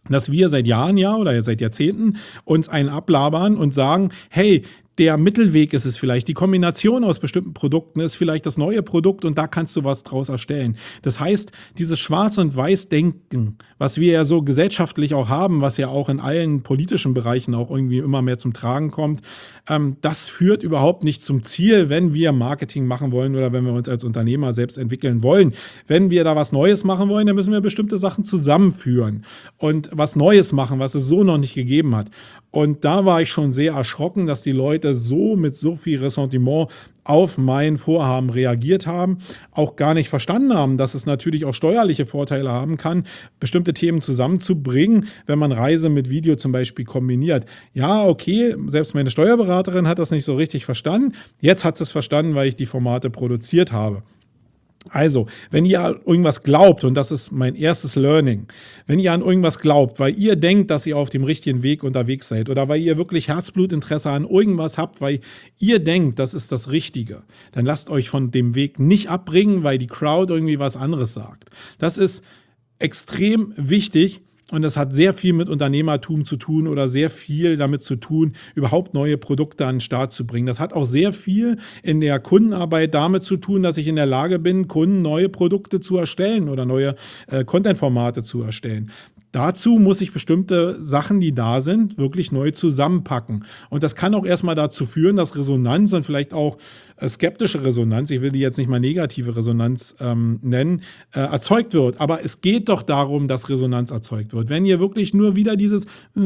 dass wir seit Jahren ja oder seit Jahrzehnten uns einen ablabern und sagen, hey, der Mittelweg ist es vielleicht, die Kombination aus bestimmten Produkten ist vielleicht das neue Produkt und da kannst du was draus erstellen. Das heißt, dieses Schwarz- und Weiß-Denken, was wir ja so gesellschaftlich auch haben, was ja auch in allen politischen Bereichen auch irgendwie immer mehr zum Tragen kommt, ähm, das führt überhaupt nicht zum Ziel, wenn wir Marketing machen wollen oder wenn wir uns als Unternehmer selbst entwickeln wollen. Wenn wir da was Neues machen wollen, dann müssen wir bestimmte Sachen zusammenführen und was Neues machen, was es so noch nicht gegeben hat. Und da war ich schon sehr erschrocken, dass die Leute so mit so viel Ressentiment auf mein Vorhaben reagiert haben, auch gar nicht verstanden haben, dass es natürlich auch steuerliche Vorteile haben kann, bestimmte Themen zusammenzubringen, wenn man Reise mit Video zum Beispiel kombiniert. Ja, okay, selbst meine Steuerberaterin hat das nicht so richtig verstanden. Jetzt hat sie es verstanden, weil ich die Formate produziert habe. Also, wenn ihr an irgendwas glaubt, und das ist mein erstes Learning, wenn ihr an irgendwas glaubt, weil ihr denkt, dass ihr auf dem richtigen Weg unterwegs seid oder weil ihr wirklich Herzblutinteresse an irgendwas habt, weil ihr denkt, das ist das Richtige, dann lasst euch von dem Weg nicht abbringen, weil die Crowd irgendwie was anderes sagt. Das ist extrem wichtig. Und das hat sehr viel mit Unternehmertum zu tun oder sehr viel damit zu tun, überhaupt neue Produkte an den Start zu bringen. Das hat auch sehr viel in der Kundenarbeit damit zu tun, dass ich in der Lage bin, Kunden neue Produkte zu erstellen oder neue äh, Content-Formate zu erstellen. Dazu muss ich bestimmte Sachen, die da sind, wirklich neu zusammenpacken. Und das kann auch erstmal dazu führen, dass Resonanz und vielleicht auch äh, skeptische Resonanz, ich will die jetzt nicht mal negative Resonanz ähm, nennen, äh, erzeugt wird. Aber es geht doch darum, dass Resonanz erzeugt wird. Wenn ihr wirklich nur wieder dieses,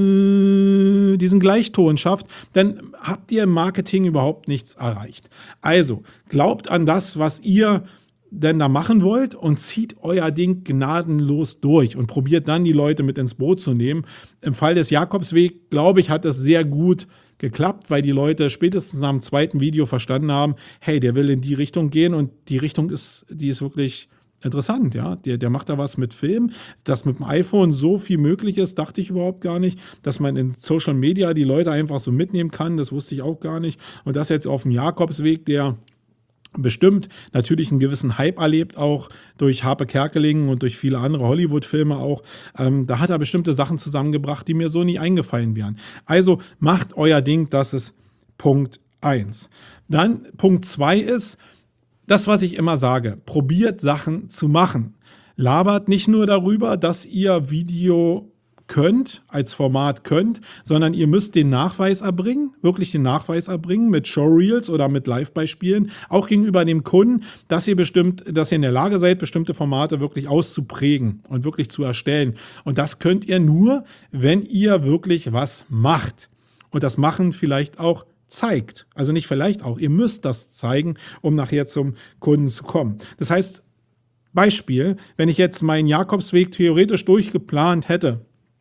äh, diesen Gleichton schafft, dann habt ihr im Marketing überhaupt nichts erreicht. Also, glaubt an das, was ihr denn da machen wollt und zieht euer Ding gnadenlos durch und probiert dann die Leute mit ins Boot zu nehmen. Im Fall des Jakobsweg, glaube ich, hat das sehr gut geklappt, weil die Leute spätestens nach dem zweiten Video verstanden haben, hey, der will in die Richtung gehen und die Richtung ist, die ist wirklich interessant, ja. Der, der macht da was mit Film, dass mit dem iPhone so viel möglich ist, dachte ich überhaupt gar nicht, dass man in Social Media die Leute einfach so mitnehmen kann, das wusste ich auch gar nicht. Und das jetzt auf dem Jakobsweg, der bestimmt natürlich einen gewissen Hype erlebt, auch durch Harpe Kerkeling und durch viele andere Hollywood-Filme auch. Ähm, da hat er bestimmte Sachen zusammengebracht, die mir so nie eingefallen wären. Also macht euer Ding, das ist Punkt eins. Dann Punkt zwei ist, das, was ich immer sage, probiert Sachen zu machen. Labert nicht nur darüber, dass ihr Video könnt, als Format könnt, sondern ihr müsst den Nachweis erbringen, wirklich den Nachweis erbringen mit Showreels oder mit Live-Beispielen, auch gegenüber dem Kunden, dass ihr bestimmt, dass ihr in der Lage seid, bestimmte Formate wirklich auszuprägen und wirklich zu erstellen. Und das könnt ihr nur, wenn ihr wirklich was macht. Und das Machen vielleicht auch zeigt. Also nicht vielleicht auch, ihr müsst das zeigen, um nachher zum Kunden zu kommen. Das heißt, Beispiel, wenn ich jetzt meinen Jakobsweg theoretisch durchgeplant hätte,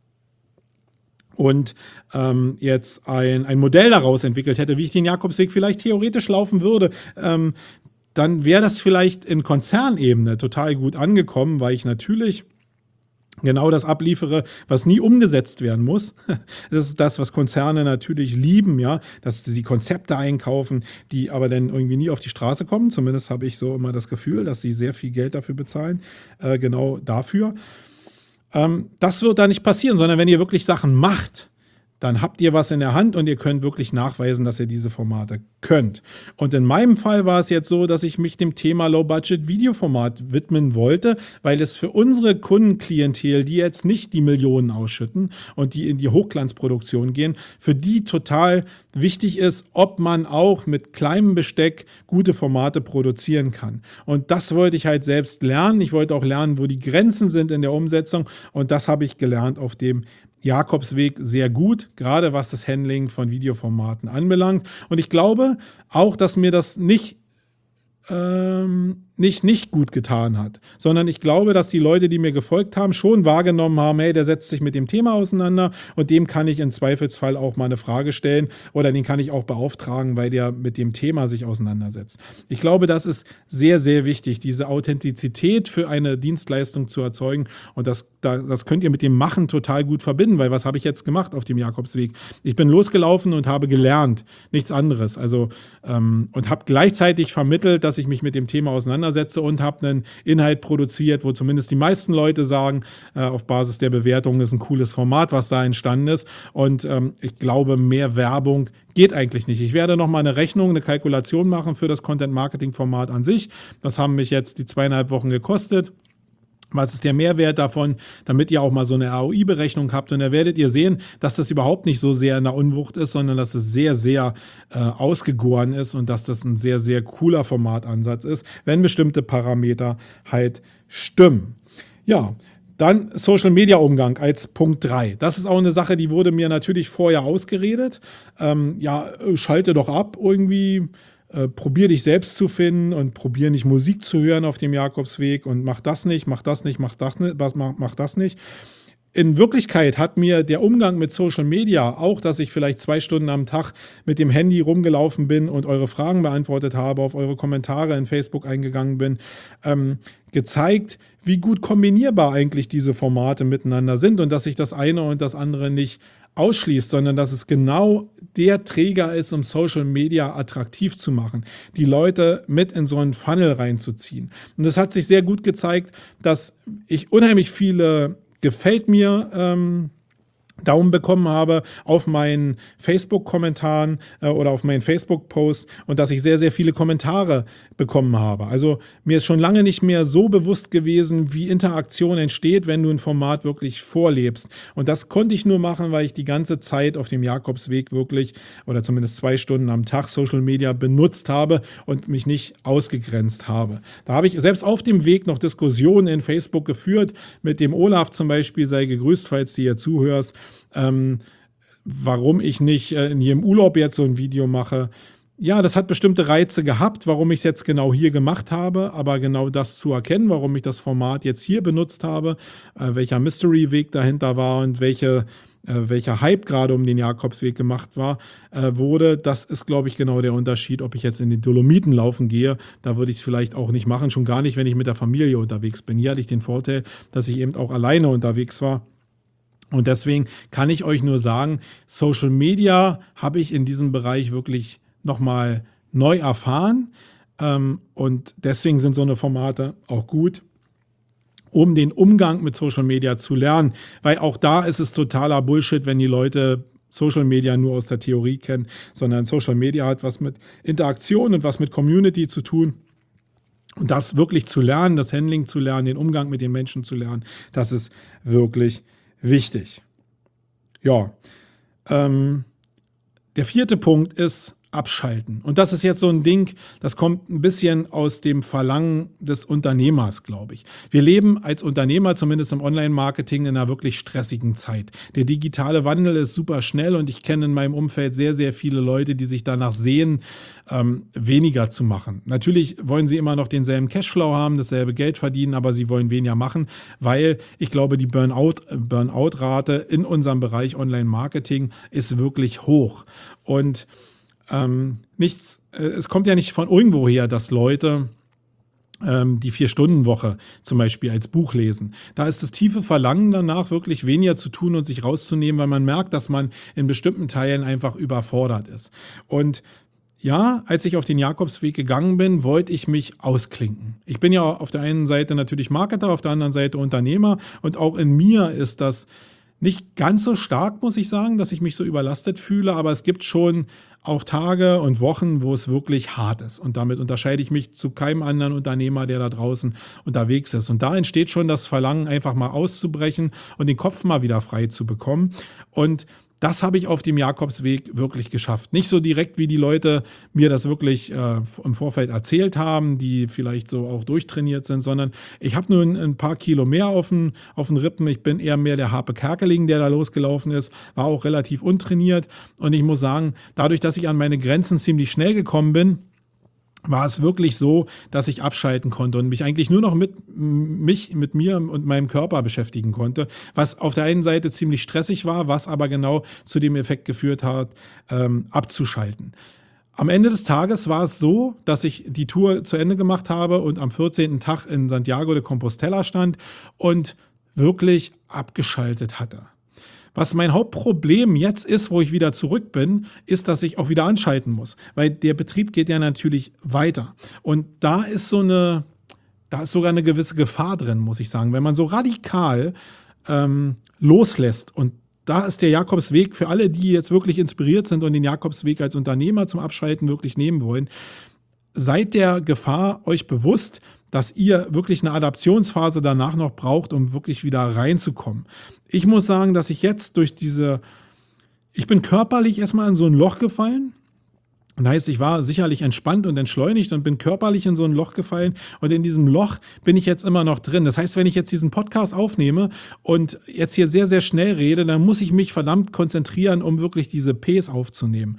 und ähm, jetzt ein, ein Modell daraus entwickelt hätte, wie ich den Jakobsweg vielleicht theoretisch laufen würde, ähm, dann wäre das vielleicht in Konzernebene total gut angekommen, weil ich natürlich genau das abliefere, was nie umgesetzt werden muss. Das ist das, was Konzerne natürlich lieben, ja, dass sie die Konzepte einkaufen, die aber dann irgendwie nie auf die Straße kommen. Zumindest habe ich so immer das Gefühl, dass sie sehr viel Geld dafür bezahlen, äh, genau dafür. Das wird da nicht passieren, sondern wenn ihr wirklich Sachen macht, dann habt ihr was in der Hand und ihr könnt wirklich nachweisen, dass ihr diese Formate könnt. Und in meinem Fall war es jetzt so, dass ich mich dem Thema Low-Budget-Videoformat widmen wollte, weil es für unsere Kundenklientel, die jetzt nicht die Millionen ausschütten und die in die Hochglanzproduktion gehen, für die total wichtig ist, ob man auch mit kleinem Besteck gute Formate produzieren kann. Und das wollte ich halt selbst lernen. Ich wollte auch lernen, wo die Grenzen sind in der Umsetzung. Und das habe ich gelernt auf dem Jakobsweg sehr gut, gerade was das Handling von Videoformaten anbelangt. Und ich glaube auch, dass mir das nicht ähm, nicht, nicht gut getan hat, sondern ich glaube, dass die Leute, die mir gefolgt haben, schon wahrgenommen haben, hey, der setzt sich mit dem Thema auseinander und dem kann ich im Zweifelsfall auch mal eine Frage stellen oder den kann ich auch beauftragen, weil der mit dem Thema sich auseinandersetzt. Ich glaube, das ist sehr, sehr wichtig, diese Authentizität für eine Dienstleistung zu erzeugen und das, das könnt ihr mit dem Machen total gut verbinden, weil was habe ich jetzt gemacht auf dem Jakobsweg? Ich bin losgelaufen und habe gelernt, nichts anderes, also ähm, und habe gleichzeitig vermittelt, dass ich mich mit dem Thema auseinandersetze auseinandersetze und habe einen Inhalt produziert, wo zumindest die meisten Leute sagen, äh, auf Basis der Bewertungen ist ein cooles Format, was da entstanden ist. Und ähm, ich glaube, mehr Werbung geht eigentlich nicht. Ich werde nochmal eine Rechnung, eine Kalkulation machen für das Content-Marketing-Format an sich. Das haben mich jetzt die zweieinhalb Wochen gekostet. Was ist der Mehrwert davon, damit ihr auch mal so eine R O I-Berechnung habt? Und da werdet ihr sehen, dass das überhaupt nicht so sehr in der Unwucht ist, sondern dass es sehr, sehr äh, ausgegoren ist und dass das ein sehr, sehr cooler Formatansatz ist, wenn bestimmte Parameter halt stimmen. Ja, dann Social-Media-Umgang als Punkt drei. Das ist auch eine Sache, die wurde mir natürlich vorher ausgeredet. Ähm, ja, schalte doch ab irgendwie. Äh, probier dich selbst zu finden und probier nicht Musik zu hören auf dem Jakobsweg und mach das nicht, mach das nicht, mach das nicht, mach, mach das nicht. In Wirklichkeit hat mir der Umgang mit Social Media, auch dass ich vielleicht zwei Stunden am Tag mit dem Handy rumgelaufen bin und eure Fragen beantwortet habe, auf eure Kommentare in Facebook eingegangen bin, ähm, gezeigt, wie gut kombinierbar eigentlich diese Formate miteinander sind und dass sich das eine und das andere nicht ausschließt, sondern dass es genau der Träger ist, um Social Media attraktiv zu machen, die Leute mit in so einen Funnel reinzuziehen. Und es hat sich sehr gut gezeigt, dass ich unheimlich viele Gefällt mir ähm, Daumen bekommen habe auf meinen Facebook-Kommentaren äh, oder auf meinen Facebook-Post und dass ich sehr, sehr viele Kommentare bekommen habe. Also mir ist schon lange nicht mehr so bewusst gewesen, wie Interaktion entsteht, wenn du ein Format wirklich vorlebst. Und das konnte ich nur machen, weil ich die ganze Zeit auf dem Jakobsweg wirklich oder zumindest zwei Stunden am Tag Social Media benutzt habe und mich nicht ausgegrenzt habe. Da habe ich selbst auf dem Weg noch Diskussionen in Facebook geführt, mit dem Olaf zum Beispiel, sei gegrüßt, falls du hier zuhörst, ähm, warum ich nicht äh, in jedem Urlaub jetzt so ein Video mache. Ja, das hat bestimmte Reize gehabt, warum ich es jetzt genau hier gemacht habe, aber genau das zu erkennen, warum ich das Format jetzt hier benutzt habe, äh, welcher Mystery-Weg dahinter war und welche, äh, welcher Hype gerade um den Jakobsweg gemacht war, äh, wurde, das ist, glaube ich, genau der Unterschied, ob ich jetzt in den Dolomiten laufen gehe. Da würde ich es vielleicht auch nicht machen, schon gar nicht, wenn ich mit der Familie unterwegs bin. Hier hatte ich den Vorteil, dass ich eben auch alleine unterwegs war. Und deswegen kann ich euch nur sagen, Social Media habe ich in diesem Bereich wirklich nochmal neu erfahren. Ähm, und deswegen sind so eine Formate auch gut, um den Umgang mit Social Media zu lernen. Weil auch da ist es totaler Bullshit, wenn die Leute Social Media nur aus der Theorie kennen, sondern Social Media hat was mit Interaktion und was mit Community zu tun. Und das wirklich zu lernen, das Handling zu lernen, den Umgang mit den Menschen zu lernen, das ist wirklich wichtig. Ja, ähm, der vierte Punkt ist abschalten. Und das ist jetzt so ein Ding, das kommt ein bisschen aus dem Verlangen des Unternehmers, glaube ich. Wir leben als Unternehmer, zumindest im Online-Marketing, in einer wirklich stressigen Zeit. Der digitale Wandel ist super schnell und ich kenne in meinem Umfeld sehr, sehr viele Leute, die sich danach sehen, ähm, weniger zu machen. Natürlich wollen sie immer noch denselben Cashflow haben, dasselbe Geld verdienen, aber sie wollen weniger machen, weil ich glaube, die Burnout, Burnout-Rate in unserem Bereich Online-Marketing ist wirklich hoch. Und Ähm, nichts, äh, es kommt ja nicht von irgendwo her, dass Leute ähm, die Vier-Stunden-Woche zum Beispiel als Buch lesen. Da ist das tiefe Verlangen danach, wirklich weniger zu tun und sich rauszunehmen, weil man merkt, dass man in bestimmten Teilen einfach überfordert ist. Und ja, als ich auf den Jakobsweg gegangen bin, wollte ich mich ausklinken. Ich bin ja auf der einen Seite natürlich Marketer, auf der anderen Seite Unternehmer und auch in mir ist das nicht ganz so stark, muss ich sagen, dass ich mich so überlastet fühle, aber es gibt schon auch Tage und Wochen, wo es wirklich hart ist. Und damit unterscheide ich mich zu keinem anderen Unternehmer, der da draußen unterwegs ist. Und da entsteht schon das Verlangen, einfach mal auszubrechen und den Kopf mal wieder frei zu bekommen. Und das habe ich auf dem Jakobsweg wirklich geschafft. Nicht so direkt, wie die Leute mir das wirklich äh, im Vorfeld erzählt haben, die vielleicht so auch durchtrainiert sind, sondern ich habe nur ein, ein paar Kilo mehr auf den, auf den Rippen. Ich bin eher mehr der Harpe Kerkeling, der da losgelaufen ist, war auch relativ untrainiert. Und ich muss sagen, dadurch, dass ich an meine Grenzen ziemlich schnell gekommen bin, war es wirklich so, dass ich abschalten konnte und mich eigentlich nur noch mit, mich, mit mir und meinem Körper beschäftigen konnte, was auf der einen Seite ziemlich stressig war, was aber genau zu dem Effekt geführt hat, ähm, abzuschalten. Am Ende des Tages war es so, dass ich die Tour zu Ende gemacht habe und am vierzehnten Tag in Santiago de Compostela stand und wirklich abgeschaltet hatte. Was mein Hauptproblem jetzt ist, wo ich wieder zurück bin, ist, dass ich auch wieder anschalten muss, weil der Betrieb geht ja natürlich weiter. Und da ist so eine da ist sogar eine gewisse Gefahr drin, muss ich sagen. Wenn man so radikal ähm, loslässt, und da ist der Jakobsweg für alle, die jetzt wirklich inspiriert sind und den Jakobsweg als Unternehmer zum Abschalten wirklich nehmen wollen, seid der Gefahr euch bewusst, dass ihr wirklich eine Adaptionsphase danach noch braucht, um wirklich wieder reinzukommen. Ich muss sagen, dass ich jetzt durch diese, ich bin körperlich erstmal in so ein Loch gefallen. Das heißt, ich war sicherlich entspannt und entschleunigt und bin körperlich in so ein Loch gefallen. Und in diesem Loch bin ich jetzt immer noch drin. Das heißt, wenn ich jetzt diesen Podcast aufnehme und jetzt hier sehr, sehr schnell rede, dann muss ich mich verdammt konzentrieren, um wirklich diese Ps aufzunehmen.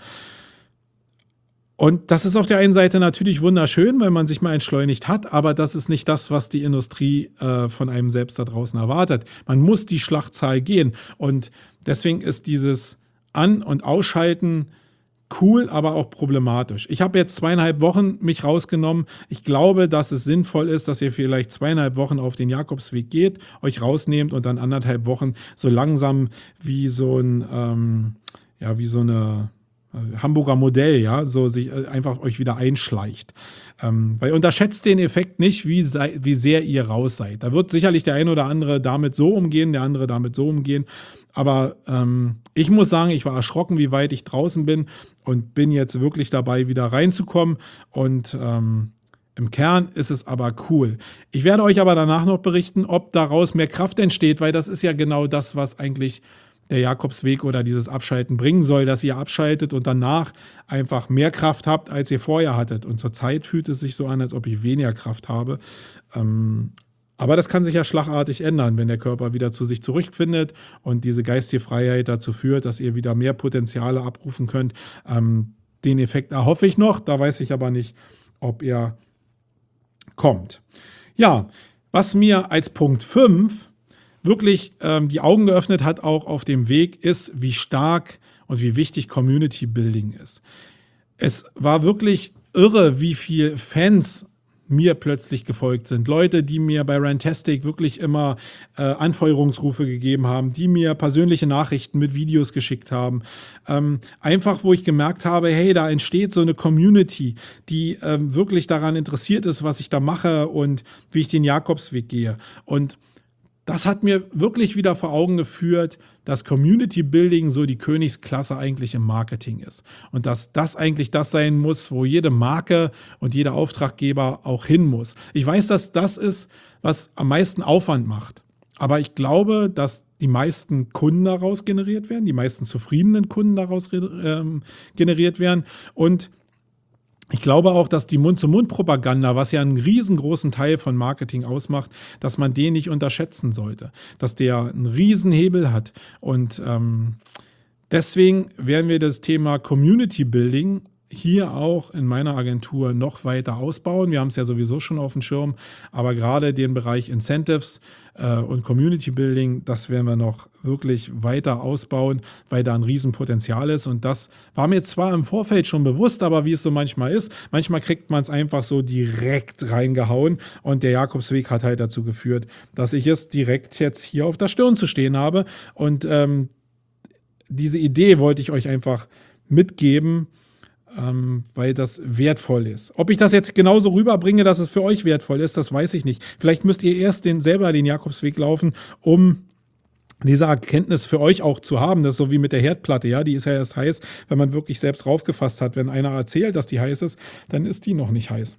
Und das ist auf der einen Seite natürlich wunderschön, weil man sich mal entschleunigt hat, aber das ist nicht das, was die Industrie äh, von einem selbst da draußen erwartet. Man muss die Schlachtzahl gehen. Und deswegen ist dieses An- und Ausschalten cool, aber auch problematisch. Ich habe jetzt zweieinhalb Wochen mich rausgenommen. Ich glaube, dass es sinnvoll ist, dass ihr vielleicht zweieinhalb Wochen auf den Jakobsweg geht, euch rausnehmt und dann anderthalb Wochen so langsam wie so ein, ähm, ja, wie so eine Hamburger Modell, ja, so sich einfach euch wieder einschleicht. Ähm, weil unterschätzt den Effekt nicht, wie, sei, wie sehr ihr raus seid. Da wird sicherlich der eine oder andere damit so umgehen, der andere damit so umgehen. Aber ähm, ich muss sagen, ich war erschrocken, wie weit ich draußen bin und bin jetzt wirklich dabei, wieder reinzukommen. Und ähm, im Kern ist es aber cool. Ich werde euch aber danach noch berichten, ob daraus mehr Kraft entsteht, weil das ist ja genau das, was eigentlich der Jakobsweg oder dieses Abschalten bringen soll, dass ihr abschaltet und danach einfach mehr Kraft habt, als ihr vorher hattet. Und zurzeit fühlt es sich so an, als ob ich weniger Kraft habe. Ähm, aber das kann sich ja schlagartig ändern, wenn der Körper wieder zu sich zurückfindet und diese geistige Freiheit dazu führt, dass ihr wieder mehr Potenziale abrufen könnt. Ähm, den Effekt erhoffe ich noch, da weiß ich aber nicht, ob er kommt. Ja, was mir als Punkt fünf wirklich ähm, die Augen geöffnet hat, auch auf dem Weg, ist, wie stark und wie wichtig Community Building ist. Es war wirklich irre, wie viele Fans mir plötzlich gefolgt sind. Leute, die mir bei Rantastic wirklich immer äh, Anfeuerungsrufe gegeben haben, die mir persönliche Nachrichten mit Videos geschickt haben. Ähm, einfach, wo ich gemerkt habe, hey, da entsteht so eine Community, die ähm, wirklich daran interessiert ist, was ich da mache und wie ich den Jakobsweg gehe. Und das hat mir wirklich wieder vor Augen geführt, dass Community Building so die Königsklasse eigentlich im Marketing ist. Und dass das eigentlich das sein muss, wo jede Marke und jeder Auftraggeber auch hin muss. Ich weiß, dass das ist, was am meisten Aufwand macht. Aber ich glaube, dass die meisten Kunden daraus generiert werden, die meisten zufriedenen Kunden daraus ähm, generiert werden. Und ich glaube auch, dass die Mund-zu-Mund-Propaganda, was ja einen riesengroßen Teil von Marketing ausmacht, dass man den nicht unterschätzen sollte. Dass der einen Riesenhebel hat. Und ähm, deswegen werden wir das Thema Community Building hier auch in meiner Agentur noch weiter ausbauen. Wir haben es ja sowieso schon auf dem Schirm, aber gerade den Bereich Incentives äh, und Community Building, das werden wir noch wirklich weiter ausbauen, weil da ein Riesenpotenzial ist. Und das war mir zwar im Vorfeld schon bewusst, aber wie es so manchmal ist, manchmal kriegt man es einfach so direkt reingehauen. Und der Jakobsweg hat halt dazu geführt, dass ich es direkt jetzt hier auf der Stirn zu stehen habe. Und ähm, diese Idee wollte ich euch einfach mitgeben, Ähm, weil das wertvoll ist. Ob ich das jetzt genauso rüberbringe, dass es für euch wertvoll ist, das weiß ich nicht. Vielleicht müsst ihr erst den, selber den Jakobsweg laufen, um diese Erkenntnis für euch auch zu haben. Das ist so wie mit der Herdplatte, ja, die ist ja erst heiß, wenn man wirklich selbst raufgefasst hat. Wenn einer erzählt, dass die heiß ist, dann ist die noch nicht heiß.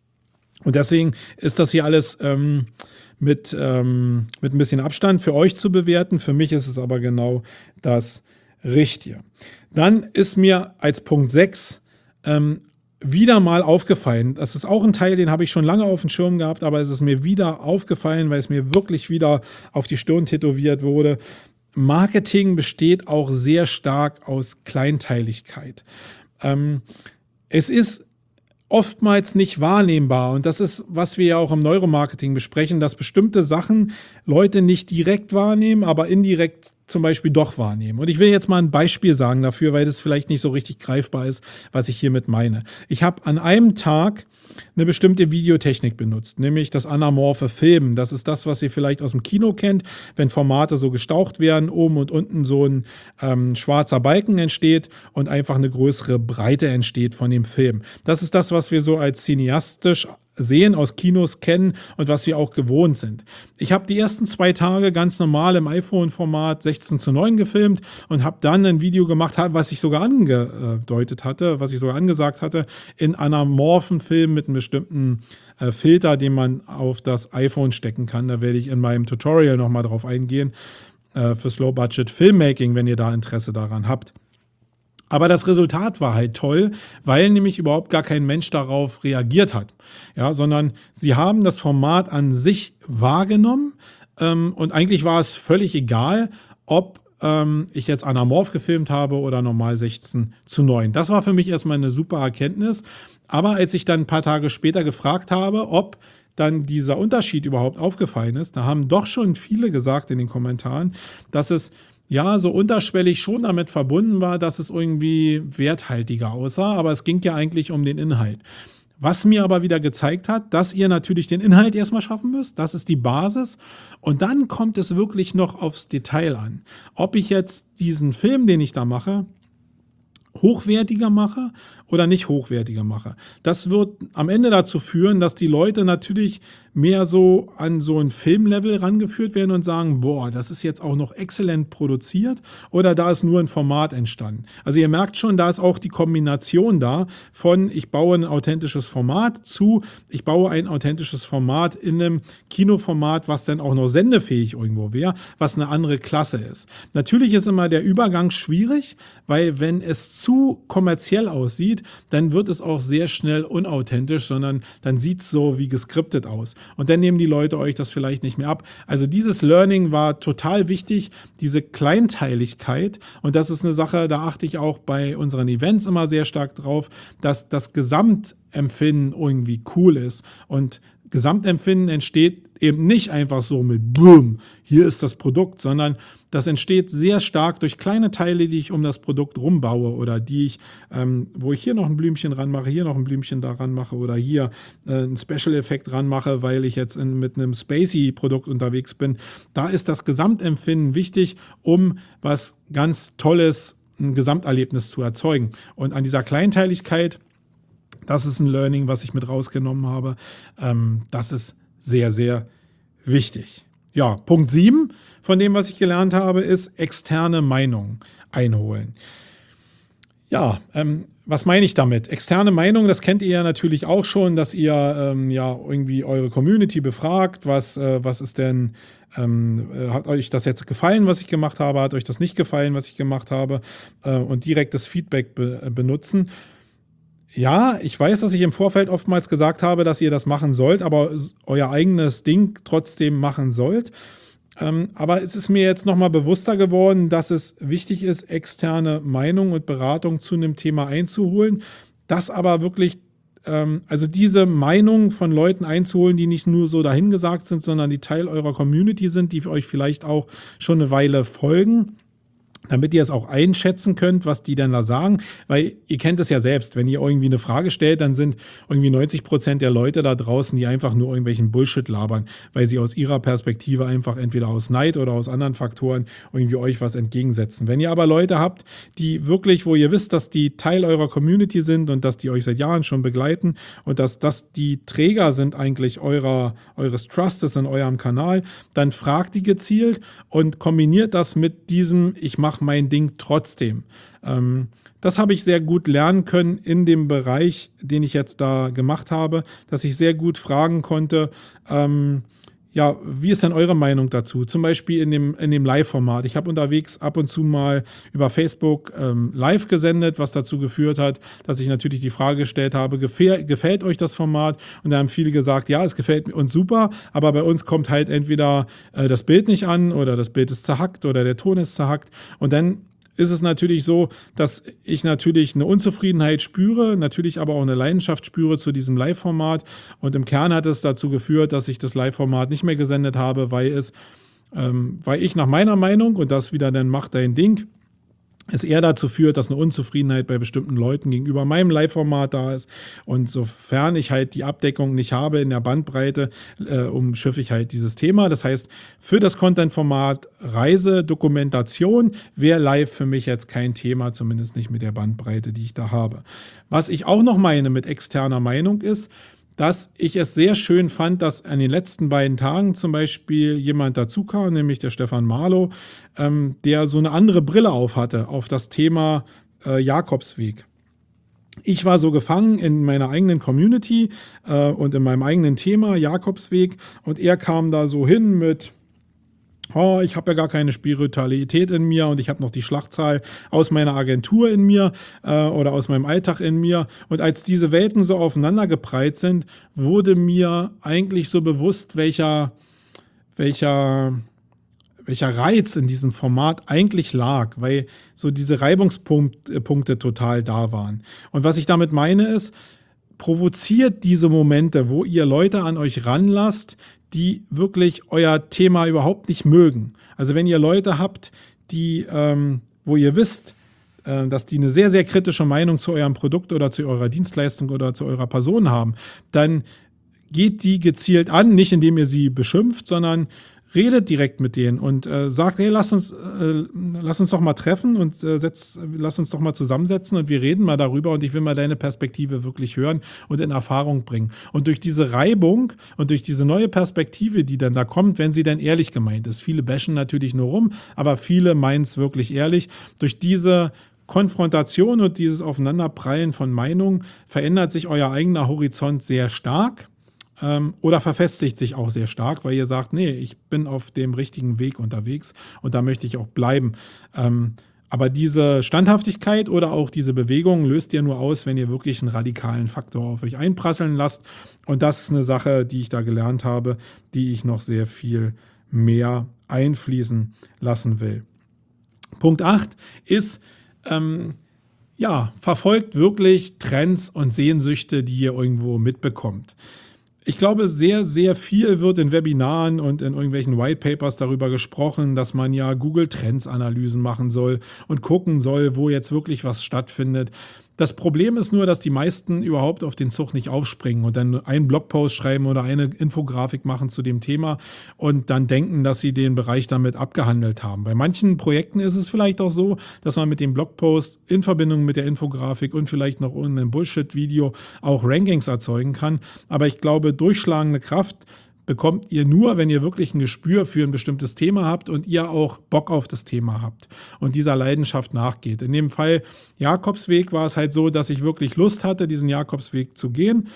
Und deswegen ist das hier alles ähm, mit, ähm, mit ein bisschen Abstand für euch zu bewerten. Für mich ist es aber genau das Richtige. Dann ist mir als Punkt sechs ähm, wieder mal aufgefallen, das ist auch ein Teil, den habe ich schon lange auf dem Schirm gehabt, aber es ist mir wieder aufgefallen, weil es mir wirklich wieder auf die Stirn tätowiert wurde. Marketing besteht auch sehr stark aus Kleinteiligkeit. Ähm, es ist oftmals nicht wahrnehmbar und das ist, was wir ja auch im Neuromarketing besprechen, dass bestimmte Sachen Leute nicht direkt wahrnehmen, aber indirekt zum Beispiel doch wahrnehmen. Und ich will jetzt mal ein Beispiel sagen dafür, weil das vielleicht nicht so richtig greifbar ist, was ich hiermit meine. Ich habe an einem Tag eine bestimmte Videotechnik benutzt, nämlich das anamorphe Filmen. Das ist das, was ihr vielleicht aus dem Kino kennt, wenn Formate so gestaucht werden, oben und unten so ein ähm, schwarzer Balken entsteht und einfach eine größere Breite entsteht von dem Film. Das ist das, was wir so als cineastisch sehen, aus Kinos kennen und was wir auch gewohnt sind. Ich habe die ersten zwei Tage ganz normal im iPhone-Format sechzehn zu neun gefilmt und habe dann ein Video gemacht, was ich sogar angedeutet hatte, was ich sogar angesagt hatte, in anamorphen Film mit einem bestimmten äh, Filter, den man auf das iPhone stecken kann. Da werde ich in meinem Tutorial nochmal drauf eingehen, äh, fürs Low-Budget Filmmaking, wenn ihr da Interesse daran habt. Aber das Resultat war halt toll, weil nämlich überhaupt gar kein Mensch darauf reagiert hat. Ja, sondern sie haben das Format an sich wahrgenommen ähm, und eigentlich war es völlig egal, ob ähm, ich jetzt anamorph gefilmt habe oder normal sechzehn zu neun. Das war für mich erstmal eine super Erkenntnis. Aber als ich dann ein paar Tage später gefragt habe, ob dann dieser Unterschied überhaupt aufgefallen ist, da haben doch schon viele gesagt in den Kommentaren, dass es ja so unterschwellig schon damit verbunden war, dass es irgendwie werthaltiger aussah, aber es ging ja eigentlich um den Inhalt. Was mir aber wieder gezeigt hat, dass ihr natürlich den Inhalt erstmal schaffen müsst, das ist die Basis und dann kommt es wirklich noch aufs Detail an. Ob ich jetzt diesen Film, den ich da mache, hochwertiger mache oder nicht hochwertiger mache. Das wird am Ende dazu führen, dass die Leute natürlich mehr so an so ein Filmlevel rangeführt werden und sagen, boah, das ist jetzt auch noch exzellent produziert oder da ist nur ein Format entstanden. Also ihr merkt schon, da ist auch die Kombination da von ich baue ein authentisches Format zu ich baue ein authentisches Format in einem Kinoformat, was dann auch noch sendefähig irgendwo wäre, was eine andere Klasse ist. Natürlich ist immer der Übergang schwierig, weil wenn es zu kommerziell aussieht, dann wird es auch sehr schnell unauthentisch, sondern dann sieht es so wie geskriptet aus. Und dann nehmen die Leute euch das vielleicht nicht mehr ab. Also dieses Learning war total wichtig, diese Kleinteiligkeit. Und das ist eine Sache, da achte ich auch bei unseren Events immer sehr stark drauf, dass das Gesamtempfinden irgendwie cool ist. Und Gesamtempfinden entsteht eben nicht einfach so mit Boom, hier ist das Produkt, sondern das entsteht sehr stark durch kleine Teile, die ich um das Produkt rumbaue oder die ich, ähm, wo ich hier noch ein Blümchen ranmache, hier noch ein Blümchen daran mache oder hier äh, einen Special-Effekt ranmache, weil ich jetzt in, mit einem Spacey-Produkt unterwegs bin. Da ist das Gesamtempfinden wichtig, um was ganz Tolles, ein Gesamterlebnis zu erzeugen. Und an dieser Kleinteiligkeit, das ist ein Learning, was ich mit rausgenommen habe. Ähm, das ist sehr, sehr wichtig. Ja, Punkt sieben von dem, was ich gelernt habe, ist externe Meinung einholen. Ja, ähm, was meine ich damit? Externe Meinung, das kennt ihr ja natürlich auch schon, dass ihr ähm, ja irgendwie eure Community befragt, was, äh, was ist denn, ähm, äh, hat euch das jetzt gefallen, was ich gemacht habe, hat euch das nicht gefallen, was ich gemacht habe äh, und direktes Feedback be- äh, benutzen. Ja, ich weiß, dass ich im Vorfeld oftmals gesagt habe, dass ihr das machen sollt, aber euer eigenes Ding trotzdem machen sollt. Ähm, aber es ist mir jetzt nochmal bewusster geworden, dass es wichtig ist, externe Meinung und Beratung zu einem Thema einzuholen. Das aber wirklich, ähm, also diese Meinung von Leuten einzuholen, die nicht nur so dahingesagt sind, sondern die Teil eurer Community sind, die für euch vielleicht auch schon eine Weile folgen, damit ihr es auch einschätzen könnt, was die denn da sagen. Weil ihr kennt es ja selbst, wenn ihr irgendwie eine Frage stellt, dann sind irgendwie neunzig Prozent der Leute da draußen, die einfach nur irgendwelchen Bullshit labern, weil sie aus ihrer Perspektive einfach entweder aus Neid oder aus anderen Faktoren irgendwie euch was entgegensetzen. Wenn ihr aber Leute habt, die wirklich, wo ihr wisst, dass die Teil eurer Community sind und dass die euch seit Jahren schon begleiten und dass das die Träger sind eigentlich eurer, eures Trustes in eurem Kanal, dann fragt die gezielt und kombiniert das mit diesem, ich mache mein Ding trotzdem. Ähm, das habe ich sehr gut lernen können in dem Bereich, den ich jetzt da gemacht habe, dass ich sehr gut fragen konnte, ähm, ja, wie ist denn eure Meinung dazu? Zum Beispiel in dem, in dem Live-Format. Ich habe unterwegs ab und zu mal über Facebook ähm, live gesendet, was dazu geführt hat, dass ich natürlich die Frage gestellt habe, gefähr, gefällt euch das Format? Und da haben viele gesagt, ja, es gefällt uns super, aber bei uns kommt halt entweder äh, das Bild nicht an oder das Bild ist zerhackt oder der Ton ist zerhackt. Und dann ist es natürlich so, dass ich natürlich eine Unzufriedenheit spüre, natürlich aber auch eine Leidenschaft spüre zu diesem Live-Format. Und im Kern hat es dazu geführt, dass ich das Live-Format nicht mehr gesendet habe, weil es, ähm, weil ich nach meiner Meinung, und das wieder dann macht dein Ding, es eher dazu führt, dass eine Unzufriedenheit bei bestimmten Leuten gegenüber meinem Live-Format da ist. Und sofern ich halt die Abdeckung nicht habe in der Bandbreite, äh, umschiffe ich halt dieses Thema. Das heißt, für das Content-Format Reise, Dokumentation wäre live für mich jetzt kein Thema, zumindest nicht mit der Bandbreite, die ich da habe. Was ich auch noch meine mit externer Meinung ist, dass ich es sehr schön fand, dass an den letzten beiden Tagen zum Beispiel jemand dazu kam, nämlich der Stefan Marlow, ähm, der so eine andere Brille auf hatte, auf das Thema äh, Jakobsweg. Ich war so gefangen in meiner eigenen Community äh, und in meinem eigenen Thema Jakobsweg und er kam da so hin mit: Oh, ich habe ja gar keine Spiritualität in mir und ich habe noch die Schlachtzahl aus meiner Agentur in mir äh, oder aus meinem Alltag in mir. Und als diese Welten so aufeinander geprallt sind, wurde mir eigentlich so bewusst, welcher, welcher, welcher Reiz in diesem Format eigentlich lag, weil so diese Reibungspunkte total da waren. Und was ich damit meine ist, provoziert diese Momente, wo ihr Leute an euch ranlasst, die wirklich euer Thema überhaupt nicht mögen. Also wenn ihr Leute habt, die, ähm, wo ihr wisst, äh, dass die eine sehr, sehr kritische Meinung zu eurem Produkt oder zu eurer Dienstleistung oder zu eurer Person haben, dann geht die gezielt an, nicht indem ihr sie beschimpft, sondern redet direkt mit denen und äh, sagt, hey, lass uns, äh, lass uns doch mal treffen und äh, setz, lass uns doch mal zusammensetzen und wir reden mal darüber und ich will mal deine Perspektive wirklich hören und in Erfahrung bringen. Und durch diese Reibung und durch diese neue Perspektive, die dann da kommt, wenn sie dann ehrlich gemeint ist, viele bashen natürlich nur rum, aber viele meinen es wirklich ehrlich, durch diese Konfrontation und dieses Aufeinanderprallen von Meinungen verändert sich euer eigener Horizont sehr stark. Oder verfestigt sich auch sehr stark, weil ihr sagt, nee, ich bin auf dem richtigen Weg unterwegs und da möchte ich auch bleiben. Aber diese Standhaftigkeit oder auch diese Bewegung löst ihr nur aus, wenn ihr wirklich einen radikalen Faktor auf euch einprasseln lasst. Und das ist eine Sache, die ich da gelernt habe, die ich noch sehr viel mehr einfließen lassen will. Punkt acht ist, ähm, ja, verfolgt wirklich Trends und Sehnsüchte, die ihr irgendwo mitbekommt. Ich glaube, sehr, sehr viel wird in Webinaren und in irgendwelchen Whitepapers darüber gesprochen, dass man ja Google-Trends-Analysen machen soll und gucken soll, wo jetzt wirklich was stattfindet. Das Problem ist nur, dass die meisten überhaupt auf den Zug nicht aufspringen und dann einen Blogpost schreiben oder eine Infografik machen zu dem Thema und dann denken, dass sie den Bereich damit abgehandelt haben. Bei manchen Projekten ist es vielleicht auch so, dass man mit dem Blogpost in Verbindung mit der Infografik und vielleicht noch irgendeinem Bullshit-Video auch Rankings erzeugen kann. Aber ich glaube, durchschlagende Kraft bekommt ihr nur, wenn ihr wirklich ein Gespür für ein bestimmtes Thema habt und ihr auch Bock auf das Thema habt und dieser Leidenschaft nachgeht. In dem Fall Jakobsweg war es halt so, dass ich wirklich Lust hatte, diesen Jakobsweg zu gehen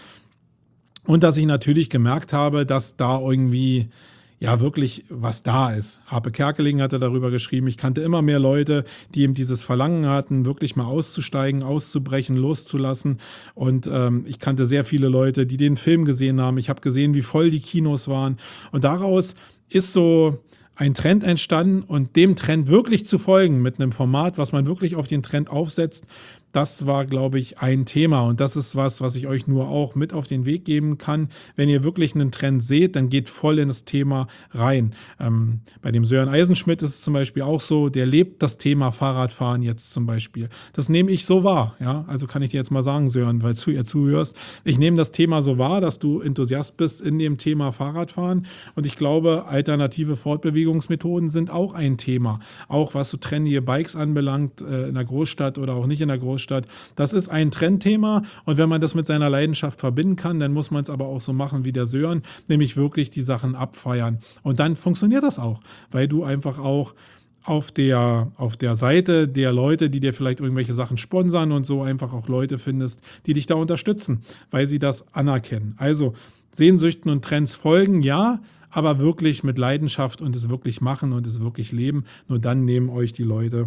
und dass ich natürlich gemerkt habe, dass da irgendwie ja wirklich was da ist. Harpe Kerkeling hatte darüber geschrieben, ich kannte immer mehr Leute, die eben dieses Verlangen hatten, wirklich mal auszusteigen, auszubrechen, loszulassen. Und ähm, ich kannte sehr viele Leute, die den Film gesehen haben. Ich habe gesehen, wie voll die Kinos waren. Und daraus ist so ein Trend entstanden und dem Trend wirklich zu folgen mit einem Format, was man wirklich auf den Trend aufsetzt, das war, glaube ich, ein Thema und das ist was, was ich euch nur auch mit auf den Weg geben kann. Wenn ihr wirklich einen Trend seht, dann geht voll in das Thema rein. Ähm, bei dem Sören Eisenschmidt ist es zum Beispiel auch so, der lebt das Thema Fahrradfahren jetzt zum Beispiel. Das nehme ich so wahr, ja, also kann ich dir jetzt mal sagen, Sören, weil du ihr zuhörst. Ich nehme das Thema so wahr, dass du Enthusiast bist in dem Thema Fahrradfahren und ich glaube, alternative Fortbewegungsmethoden sind auch ein Thema. Auch was so trendige Bikes anbelangt, äh, in der Großstadt oder auch nicht in der Großstadt. Das ist ein Trendthema und wenn man das mit seiner Leidenschaft verbinden kann, dann muss man es aber auch so machen wie der Sören, nämlich wirklich die Sachen abfeiern. Und dann funktioniert das auch, weil du einfach auch auf der, auf der Seite der Leute, die dir vielleicht irgendwelche Sachen sponsern und so einfach auch Leute findest, die dich da unterstützen, weil sie das anerkennen. Also Sehnsüchten und Trends folgen, ja, aber wirklich mit Leidenschaft und es wirklich machen und es wirklich leben. Nur dann nehmen euch die Leute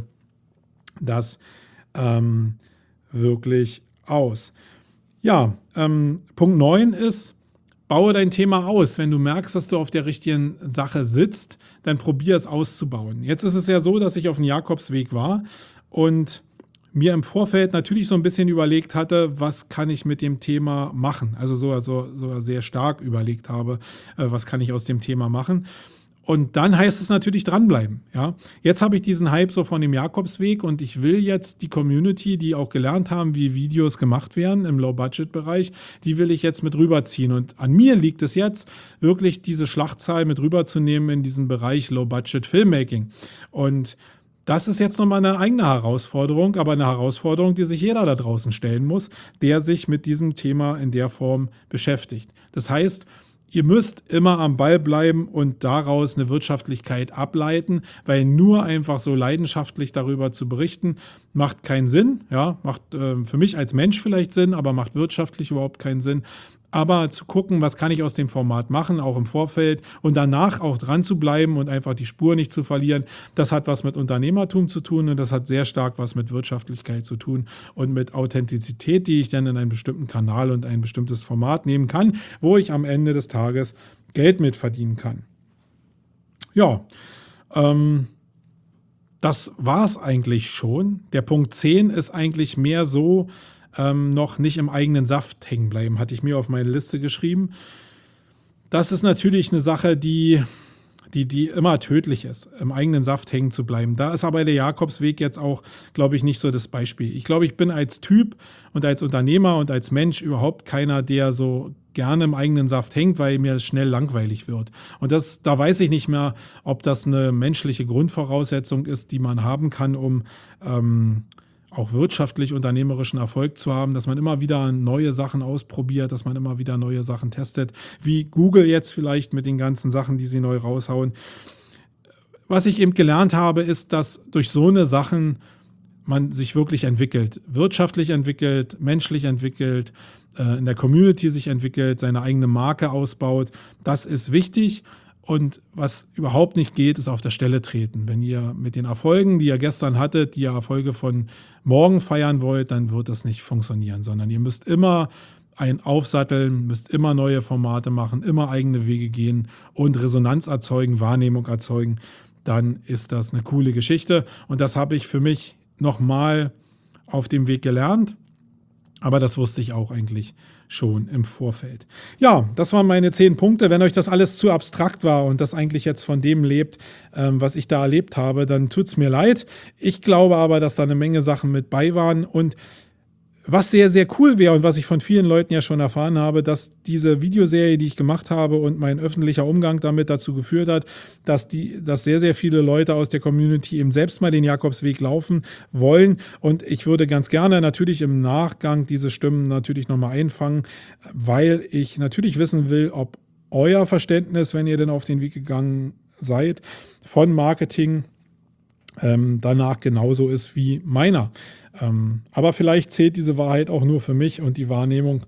das Ähm, wirklich aus. Ja, ähm, Punkt neun ist, baue dein Thema aus. Wenn du merkst, dass du auf der richtigen Sache sitzt, dann probier es auszubauen. Jetzt ist es ja so, dass ich auf dem Jakobsweg war und mir im Vorfeld natürlich so ein bisschen überlegt hatte, was kann ich mit dem Thema machen. Also so, also, so sehr stark überlegt habe, äh, was kann ich aus dem Thema machen. Und dann heißt es natürlich dranbleiben. Ja? Jetzt habe ich diesen Hype so von dem Jakobsweg und ich will jetzt die Community, die auch gelernt haben, wie Videos gemacht werden im Low-Budget-Bereich, die will ich jetzt mit rüberziehen. Und an mir liegt es jetzt, wirklich diese Schlachtzahl mit rüberzunehmen in diesen Bereich Low-Budget-Filmmaking. Und Das ist jetzt nochmal eine eigene Herausforderung, aber eine Herausforderung, die sich jeder da draußen stellen muss, der sich mit diesem Thema in der Form beschäftigt. Das heißt, ihr müsst immer am Ball bleiben und daraus eine Wirtschaftlichkeit ableiten, weil nur einfach so leidenschaftlich darüber zu berichten, macht keinen Sinn. Ja, macht äh, für mich als Mensch vielleicht Sinn, aber macht wirtschaftlich überhaupt keinen Sinn. Aber zu gucken, was kann ich aus dem Format machen, auch im Vorfeld und danach auch dran zu bleiben und einfach die Spur nicht zu verlieren, das hat was mit Unternehmertum zu tun und das hat sehr stark was mit Wirtschaftlichkeit zu tun und mit Authentizität, die ich dann in einen bestimmten Kanal und ein bestimmtes Format nehmen kann, wo ich am Ende des Tages Geld mit verdienen kann. Ja, ähm, das war es eigentlich schon. Der Punkt zehn ist eigentlich mehr so, Ähm, noch nicht im eigenen Saft hängen bleiben, hatte ich mir auf meine Liste geschrieben. Das ist natürlich eine Sache, die, die, die immer tödlich ist, im eigenen Saft hängen zu bleiben. Da ist aber der Jakobsweg jetzt auch, glaube ich, nicht so das Beispiel. Ich glaube, ich bin als Typ und als Unternehmer und als Mensch überhaupt keiner, der so gerne im eigenen Saft hängt, weil mir schnell langweilig wird. Und das, da weiß ich nicht mehr, ob das eine menschliche Grundvoraussetzung ist, die man haben kann, um ähm, auch wirtschaftlich unternehmerischen Erfolg zu haben, dass man immer wieder neue Sachen ausprobiert, dass man immer wieder neue Sachen testet, wie Google jetzt vielleicht mit den ganzen Sachen, die sie neu raushauen. Was ich eben gelernt habe, ist, dass durch so eine Sachen man sich wirklich entwickelt, wirtschaftlich entwickelt, menschlich entwickelt, äh, in der Community sich entwickelt, seine eigene Marke ausbaut. Das ist wichtig. Und was überhaupt nicht geht, ist auf der Stelle treten. Wenn ihr mit den Erfolgen, die ihr gestern hattet, die ihr Erfolge von morgen feiern wollt, dann wird das nicht funktionieren, sondern ihr müsst immer ein Aufsatteln, müsst immer neue Formate machen, immer eigene Wege gehen und Resonanz erzeugen, Wahrnehmung erzeugen. Dann ist das eine coole Geschichte. Und das habe ich für mich nochmal auf dem Weg gelernt. Aber das wusste ich auch eigentlich schon im Vorfeld. Ja, das waren meine zehn Punkte. Wenn euch das alles zu abstrakt war und das eigentlich jetzt von dem lebt, ähm, was ich da erlebt habe, dann tut es mir leid. Ich glaube aber, dass da eine Menge Sachen mit bei waren und was sehr, sehr cool wäre und was ich von vielen Leuten ja schon erfahren habe, dass diese Videoserie, die ich gemacht habe und mein öffentlicher Umgang damit dazu geführt hat, dass, die, dass sehr, sehr viele Leute aus der Community eben selbst mal den Jakobsweg laufen wollen. Und ich würde ganz gerne natürlich im Nachgang diese Stimmen natürlich nochmal einfangen, weil ich natürlich wissen will, ob euer Verständnis, wenn ihr denn auf den Weg gegangen seid, von Marketing ähm, danach genauso ist wie meiner. Ähm, aber vielleicht zählt diese Wahrheit auch nur für mich und die Wahrnehmung,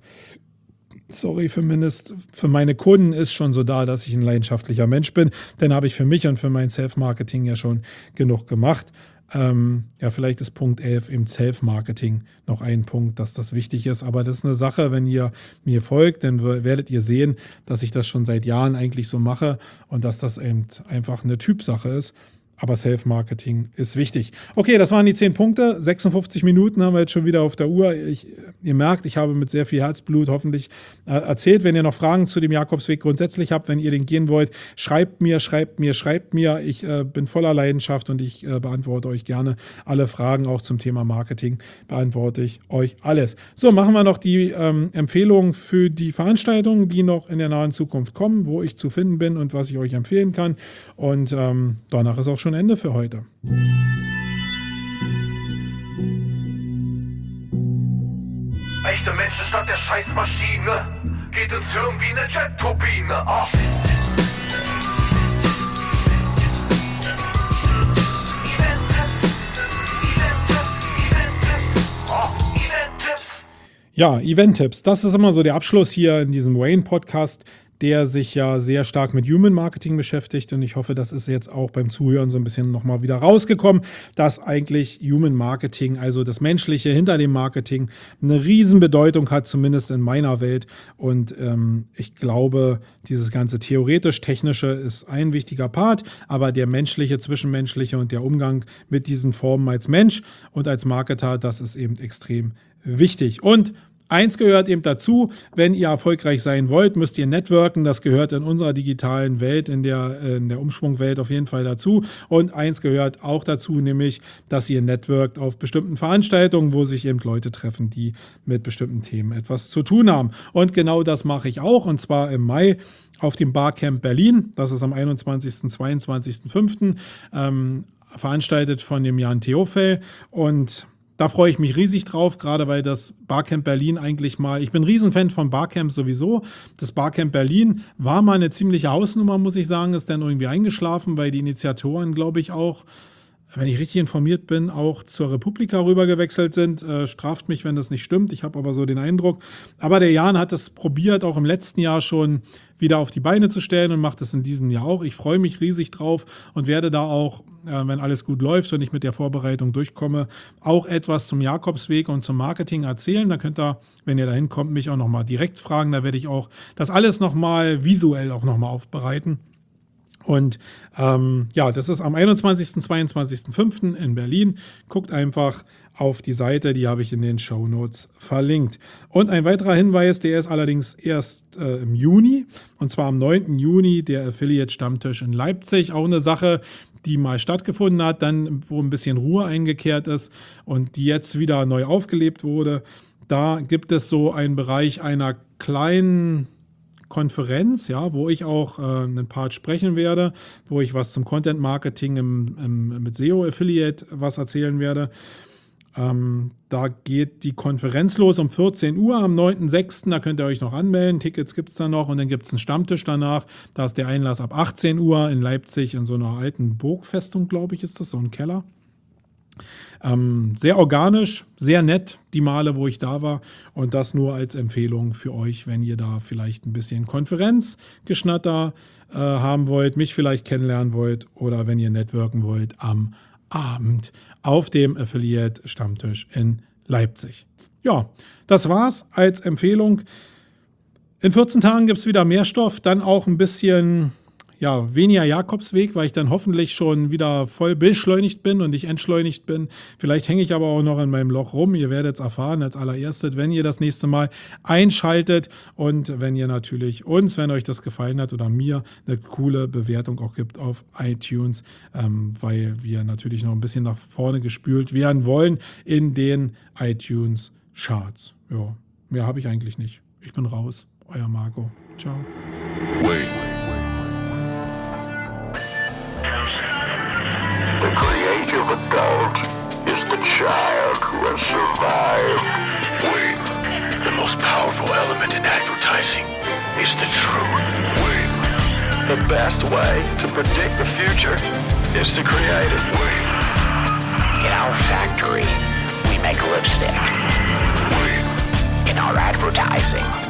sorry, zumindest für meine Kunden ist schon so da, dass ich ein leidenschaftlicher Mensch bin. Dann habe ich für mich und für mein Self-Marketing ja schon genug gemacht. Ähm, ja, vielleicht ist Punkt elf im Self-Marketing noch ein Punkt, dass das wichtig ist. Aber das ist eine Sache, wenn ihr mir folgt, dann werdet ihr sehen, dass ich das schon seit Jahren eigentlich so mache und dass das eben einfach eine Typsache ist. Aber Self-Marketing ist wichtig. Okay, das waren die zehn Punkte. sechsundfünfzig Minuten haben wir jetzt schon wieder auf der Uhr. Ich, ihr merkt, ich habe mit sehr viel Herzblut hoffentlich äh, erzählt. Wenn ihr noch Fragen zu dem Jakobsweg grundsätzlich habt, wenn ihr den gehen wollt, schreibt mir, schreibt mir, schreibt mir. Ich äh, bin voller Leidenschaft und ich äh, beantworte euch gerne alle Fragen. Auch zum Thema Marketing beantworte ich euch alles. So, machen wir noch die ähm, Empfehlungen für die Veranstaltungen, die noch in der nahen Zukunft kommen, wo ich zu finden bin und was ich euch empfehlen kann. Und ähm, danach ist auch schon Ende für heute. Echte Menschen statt der Scheißmaschine. Geht ins Hirn wie eine Jet-Turbine. Ah. Ja, Event-Tipps. Das ist immer so der Abschluss hier in diesem Wayne-Podcast, der sich ja sehr stark mit Human Marketing beschäftigt und ich hoffe, das ist jetzt auch beim Zuhören so ein bisschen nochmal wieder rausgekommen, dass eigentlich Human Marketing, also das Menschliche hinter dem Marketing, eine Riesenbedeutung hat, zumindest in meiner Welt und ähm, ich glaube, dieses ganze theoretisch-technische ist ein wichtiger Part, aber der menschliche, zwischenmenschliche und der Umgang mit diesen Formen als Mensch und als Marketer, das ist eben extrem wichtig und eins gehört eben dazu, wenn ihr erfolgreich sein wollt, müsst ihr networken. Das gehört in unserer digitalen Welt, in der, in der Umschwungwelt auf jeden Fall dazu. Und eins gehört auch dazu, nämlich, dass ihr networkt auf bestimmten Veranstaltungen, wo sich eben Leute treffen, die mit bestimmten Themen etwas zu tun haben. Und genau das mache ich auch, und zwar im Mai auf dem Barcamp Berlin. Das ist am einundzwanzigsten, zweiundzwanzigsten fünften Ähm, veranstaltet von dem Jan Theofel. Und da freue ich mich riesig drauf, gerade weil das Barcamp Berlin eigentlich mal, ich bin ein Riesenfan von Barcamp sowieso. Das Barcamp Berlin war mal eine ziemliche Hausnummer, muss ich sagen, ist dann irgendwie eingeschlafen, weil die Initiatoren, glaube ich, auch, wenn ich richtig informiert bin, auch zur Republika rübergewechselt sind. Äh, straft mich, wenn das nicht stimmt. Ich habe aber so den Eindruck. Aber der Jan hat es probiert, auch im letzten Jahr schon wieder auf die Beine zu stellen und macht es in diesem Jahr auch. Ich freue mich riesig drauf und werde da auch, äh, wenn alles gut läuft und ich mit der Vorbereitung durchkomme, auch etwas zum Jakobsweg und zum Marketing erzählen. Da könnt ihr, wenn ihr da hinkommt, mich auch nochmal direkt fragen. Da werde ich auch das alles nochmal visuell auch nochmal aufbereiten. Und ähm, ja, das ist am einundzwanzigsten, zweiundzwanzigsten fünften in Berlin. Guckt einfach auf die Seite, die habe ich in den Shownotes verlinkt. Und ein weiterer Hinweis, der ist allerdings erst äh, im Juni, und zwar am neunten Juni, der Affiliate-Stammtisch in Leipzig. Auch eine Sache, die mal stattgefunden hat, dann wo ein bisschen Ruhe eingekehrt ist und die jetzt wieder neu aufgelebt wurde. Da gibt es so einen Bereich einer kleinen Konferenz, ja, wo ich auch äh, einen Part sprechen werde, wo ich was zum Content Marketing im, im, mit S E O Affiliate was erzählen werde. Ähm, da geht die Konferenz los um vierzehn Uhr am neunten sechsten Da könnt ihr euch noch anmelden. Tickets gibt es da noch und dann gibt es einen Stammtisch danach. Da ist der Einlass ab achtzehn Uhr in Leipzig in so einer alten Burgfestung, glaube ich, ist das, so ein Keller. Ähm, sehr organisch, sehr nett, die Male, wo ich da war. Und das nur als Empfehlung für euch, wenn ihr da vielleicht ein bisschen Konferenzgeschnatter äh, haben wollt, mich vielleicht kennenlernen wollt oder wenn ihr networken wollt am Abend auf dem Affiliate-Stammtisch in Leipzig. Ja, das war's als Empfehlung. In vierzehn Tagen gibt es wieder mehr Stoff, dann auch ein bisschen ja, weniger Jakobsweg, weil ich dann hoffentlich schon wieder voll beschleunigt bin und nicht entschleunigt bin. Vielleicht hänge ich aber auch noch in meinem Loch rum. Ihr werdet es erfahren als allererstes, wenn ihr das nächste Mal einschaltet und wenn ihr natürlich uns, wenn euch das gefallen hat oder mir, eine coole Bewertung auch gibt auf iTunes, ähm, weil wir natürlich noch ein bisschen nach vorne gespült werden wollen in den iTunes-Charts. Ja, mehr habe ich eigentlich nicht. Ich bin raus. Euer Marco. Ciao. Wait. The creative adult is the child who has survived. Wait. The most powerful element in advertising is the truth. Wait. The best way to predict the future is to create it. Wait. In our factory, we make lipstick. Wait. In our advertising,